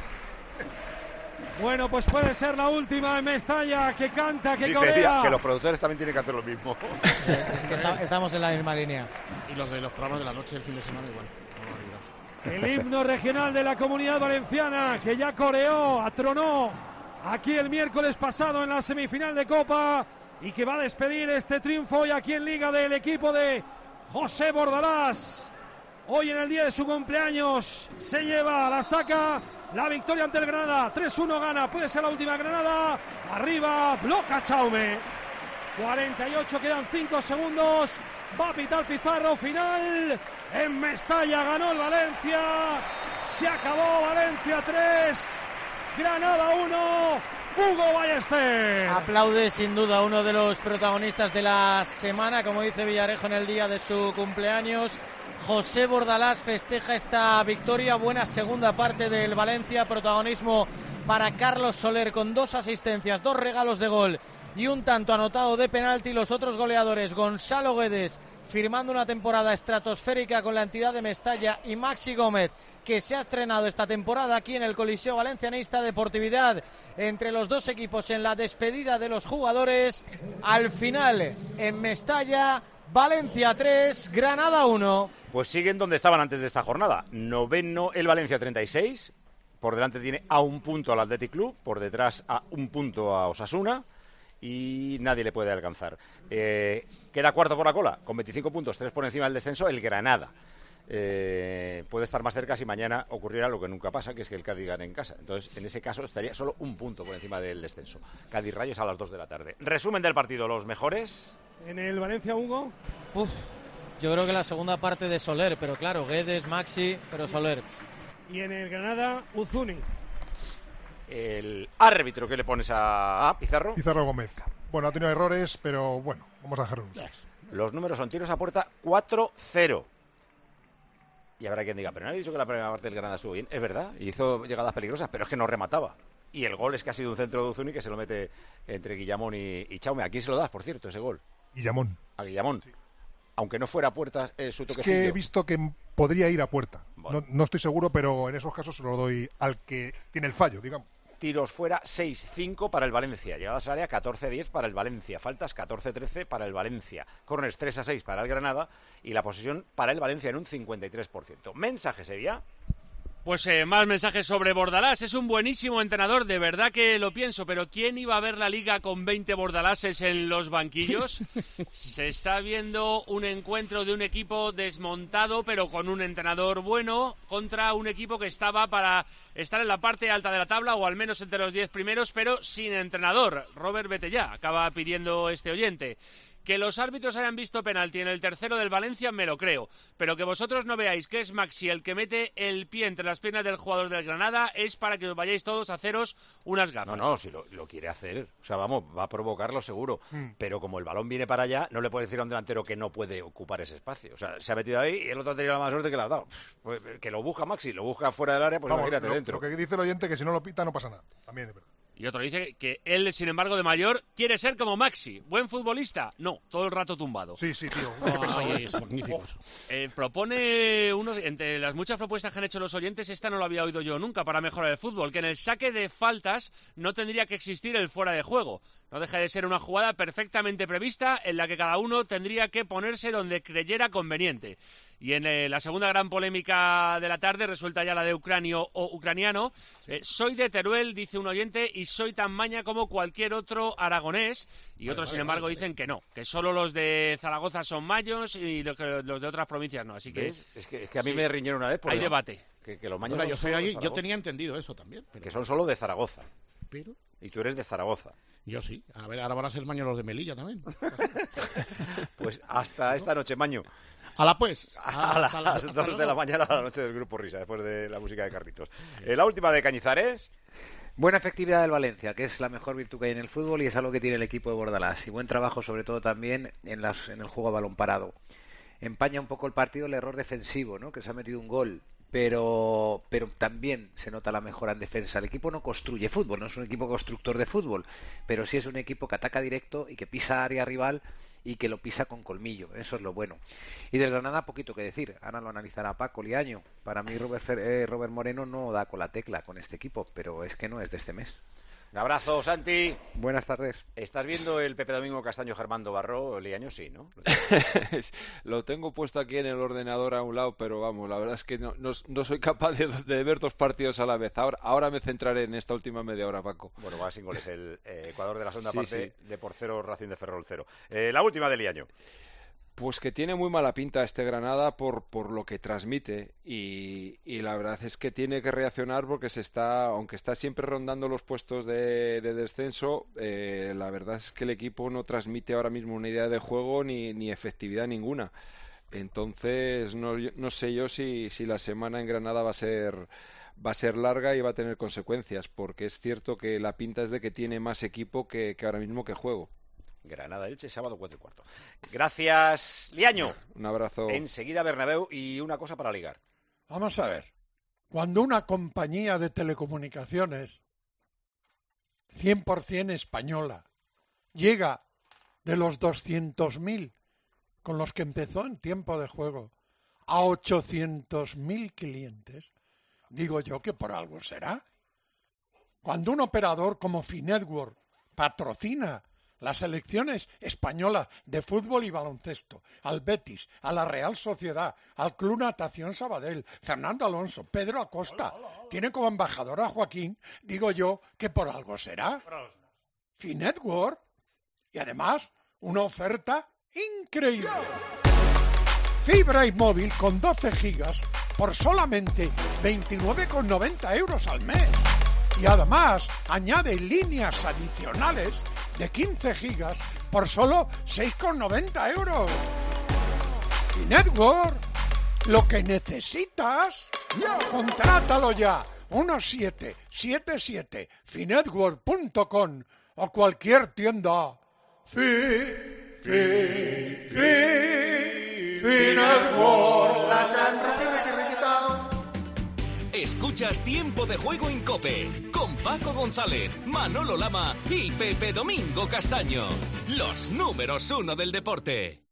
Bueno, pues puede ser la última en Mestalla, que canta, que Dice corea. que los productores también tienen que hacer lo mismo. Es que estamos en la misma línea. Y los de los programas de la noche del fin de semana igual. El himno regional de la Comunidad Valenciana, que ya coreó, atronó aquí el miércoles pasado en la semifinal de Copa y que va a despedir este triunfo hoy aquí en Liga del equipo de José Bordalás. Hoy en el día de su cumpleaños se lleva, la saca la victoria ante el Granada. 3-1 gana, puede ser la última Granada. Arriba, bloca Chaume. 48, quedan 5 segundos. Va a pitar Pizarro, final. En Mestalla ganó el Valencia. Se acabó, Valencia 3, Granada 1. Hugo Ballester. Aplaude sin duda uno de los protagonistas de la semana, como dice Villarejo en el día de su cumpleaños. José Bordalás festeja esta victoria, buena segunda parte del Valencia, protagonismo para Carlos Soler, con 2 asistencias, 2 regalos de gol y un tanto anotado de penalti. Los otros goleadores, Gonzalo Guedes, firmando una temporada estratosférica con la entidad de Mestalla, y Maxi Gómez, que se ha estrenado esta temporada aquí en el Coliseo Valencianista. Deportividad entre los dos equipos en la despedida de los jugadores. Al final, en Mestalla, Valencia 3, Granada 1. Pues siguen donde estaban antes de esta jornada. Noveno el Valencia 36. Por delante tiene a 1 punto al Athletic Club. Por detrás a 1 punto a Osasuna. Y nadie le puede alcanzar. Queda cuarto por la cola, con 25 puntos, 3 por encima del descenso, el Granada. Puede estar más cerca si mañana ocurriera lo que nunca pasa, que es que el Cádiz gane en casa. Entonces, en ese caso, estaría solo 1 punto por encima del descenso. Cádiz Rayos a las 2 de la tarde. Resumen del partido, los mejores. En el Valencia, Hugo. Yo creo que la segunda parte de Soler, pero claro, Guedes, Maxi, pero Soler. Y en el Granada, Uzuni. El árbitro, ¿qué le pones a Pizarro? Pizarro Gómez. Bueno, ha tenido errores, pero bueno, vamos a dejarlo. Los números son tiros a puerta 4-0. Y habrá quien diga, pero no he dicho que la primera parte del Granada estuvo bien. Es verdad, hizo llegadas peligrosas, pero es que no remataba. Y el gol es que ha sido un centro de Uzuni que se lo mete entre Guillamón y Chaume. ¿A quién se lo das, por cierto, ese gol? Guillamón. A Guillamón. Sí. Aunque no fuera a puerta, su toquecillo. Es que he visto que podría ir a puerta. Bueno. No estoy seguro, pero en esos casos se lo doy al que tiene el fallo, digamos. Tiros fuera 6-5 para el Valencia. Llegadas al área 14-10 para el Valencia. Faltas 14-13 para el Valencia. Corners 3-6 para el Granada. Y la posesión para el Valencia en un 53%. Mensaje, Sevilla. Pues más mensajes sobre Bordalás. Es un buenísimo entrenador, de verdad que lo pienso, pero ¿quién iba a ver la Liga con 20 Bordaláses en los banquillos? Se está viendo un encuentro de un equipo desmontado, pero con un entrenador bueno, contra un equipo que estaba para estar en la parte alta de la tabla, o al menos entre los 10 primeros, pero sin entrenador. Robert, vete ya, acaba pidiendo este oyente. Que los árbitros hayan visto penalti en el tercero del Valencia, me lo creo. Pero que vosotros no veáis que es Maxi el que mete el pie entre las piernas del jugador del Granada, es para que os vayáis todos a haceros unas gafas. No, si lo quiere hacer. O sea, vamos, va a provocarlo seguro. Pero como el balón viene para allá, no le puede decir a un delantero que no puede ocupar ese espacio. O sea, se ha metido ahí y el otro ha tenido la mala suerte que le ha dado. Pues, que lo busca Maxi, lo busca fuera del área, pues vamos, imagínate dentro. Lo que dice el oyente, que si no lo pita no pasa nada. También es verdad. Y otro dice que él, sin embargo, de mayor, quiere ser como Maxi. ¿Buen futbolista? No, todo el rato tumbado. Sí, tío. Es magnífico. Propone uno, entre las muchas propuestas que han hecho los oyentes, esta no lo había oído yo nunca, para mejorar el fútbol, que en el saque de faltas no tendría que existir el fuera de juego. No deja de ser una jugada perfectamente prevista en la que cada uno tendría que ponerse donde creyera conveniente. Y en la segunda gran polémica de la tarde, resuelta ya la de ucranio o ucraniano, soy de Teruel, dice un oyente, y soy tan maña como cualquier otro aragonés. Y otros, sin embargo, dicen que no, que solo los de Zaragoza son mayos y los de otras provincias no. Así que es que a mí me riñeron una vez. Hay debate. Que los mayos yo soy allí, yo tenía entendido eso también. Pero... Que son solo de Zaragoza. Pero... Y tú eres de Zaragoza. Yo sí. A ver, ahora van a ser maños los de Melilla también. Pues hasta esta noche, Maño. ¡Hala pues! A las 2 de la mañana, a la noche del Grupo Risa, después de la música de Carlitos. La última de Cañizares. Buena efectividad del Valencia, que es la mejor virtud que hay en el fútbol y es algo que tiene el equipo de Bordalás. Y buen trabajo, sobre todo, también en el juego a balón parado. Empaña un poco el partido el error defensivo, ¿no? Que se ha metido un gol. Pero también se nota la mejora en defensa. El equipo no construye fútbol, no es un equipo constructor de fútbol, pero sí es un equipo que ataca directo y que pisa área rival y que lo pisa con colmillo. Eso es lo bueno. Y del Granada, poquito que decir. Ahora lo analizará Paco Liaño. Para mí Robert Moreno no da con la tecla con este equipo, pero es que no es de este mes. Un abrazo, Santi. Buenas tardes. ¿Estás viendo el Pepe Domingo Castaño Germando Barro, Liaño? Sí, ¿no? Lo tengo puesto aquí en el ordenador a un lado, pero vamos, la verdad es que no soy capaz de ver 2 partidos a la vez. Ahora me centraré en esta última media hora, Paco. Bueno, va sin goles el Ecuador de la segunda parte, sí. De por 0, Racing de Ferrol 0. La última de Liaño. Pues que tiene muy mala pinta este Granada por lo que transmite y la verdad es que tiene que reaccionar porque aunque está siempre rondando los puestos de descenso, la verdad es que el equipo no transmite ahora mismo una idea de juego ni efectividad ninguna. Entonces no sé yo si la semana en Granada va a ser larga y va a tener consecuencias, porque es cierto que la pinta es de que tiene más equipo que ahora mismo que juego. Granada-Elche, sábado 4:15. Gracias, Liaño. Un abrazo. Enseguida Bernabéu y una cosa para ligar. Vamos a ver. Cuando una compañía de telecomunicaciones 100% española. Llega de los 200.000 con los que empezó en tiempo de juego a 800.000 clientes. Digo yo que por algo será. Cuando un operador como Finetwork patrocina las selecciones españolas de fútbol y baloncesto, al Betis, a la Real Sociedad, al Club Natación Sabadell, Fernando Alonso, Pedro Acosta, tiene como embajador a Joaquín, digo yo que por algo será. Finetwork, y además una oferta increíble. Fibra y móvil con 12 gigas por solamente 29,90 euros al mes. Y además añade líneas adicionales de 15 gigas por solo 6,90 euros. Y Network, lo que necesitas, contrátalo ya. 1777 finetwork.com o cualquier tienda. Finetwork. Escuchas Tiempo de Juego en COPE con Paco González, Manolo Lama y Pepe Domingo Castaño. Los números 1 del deporte.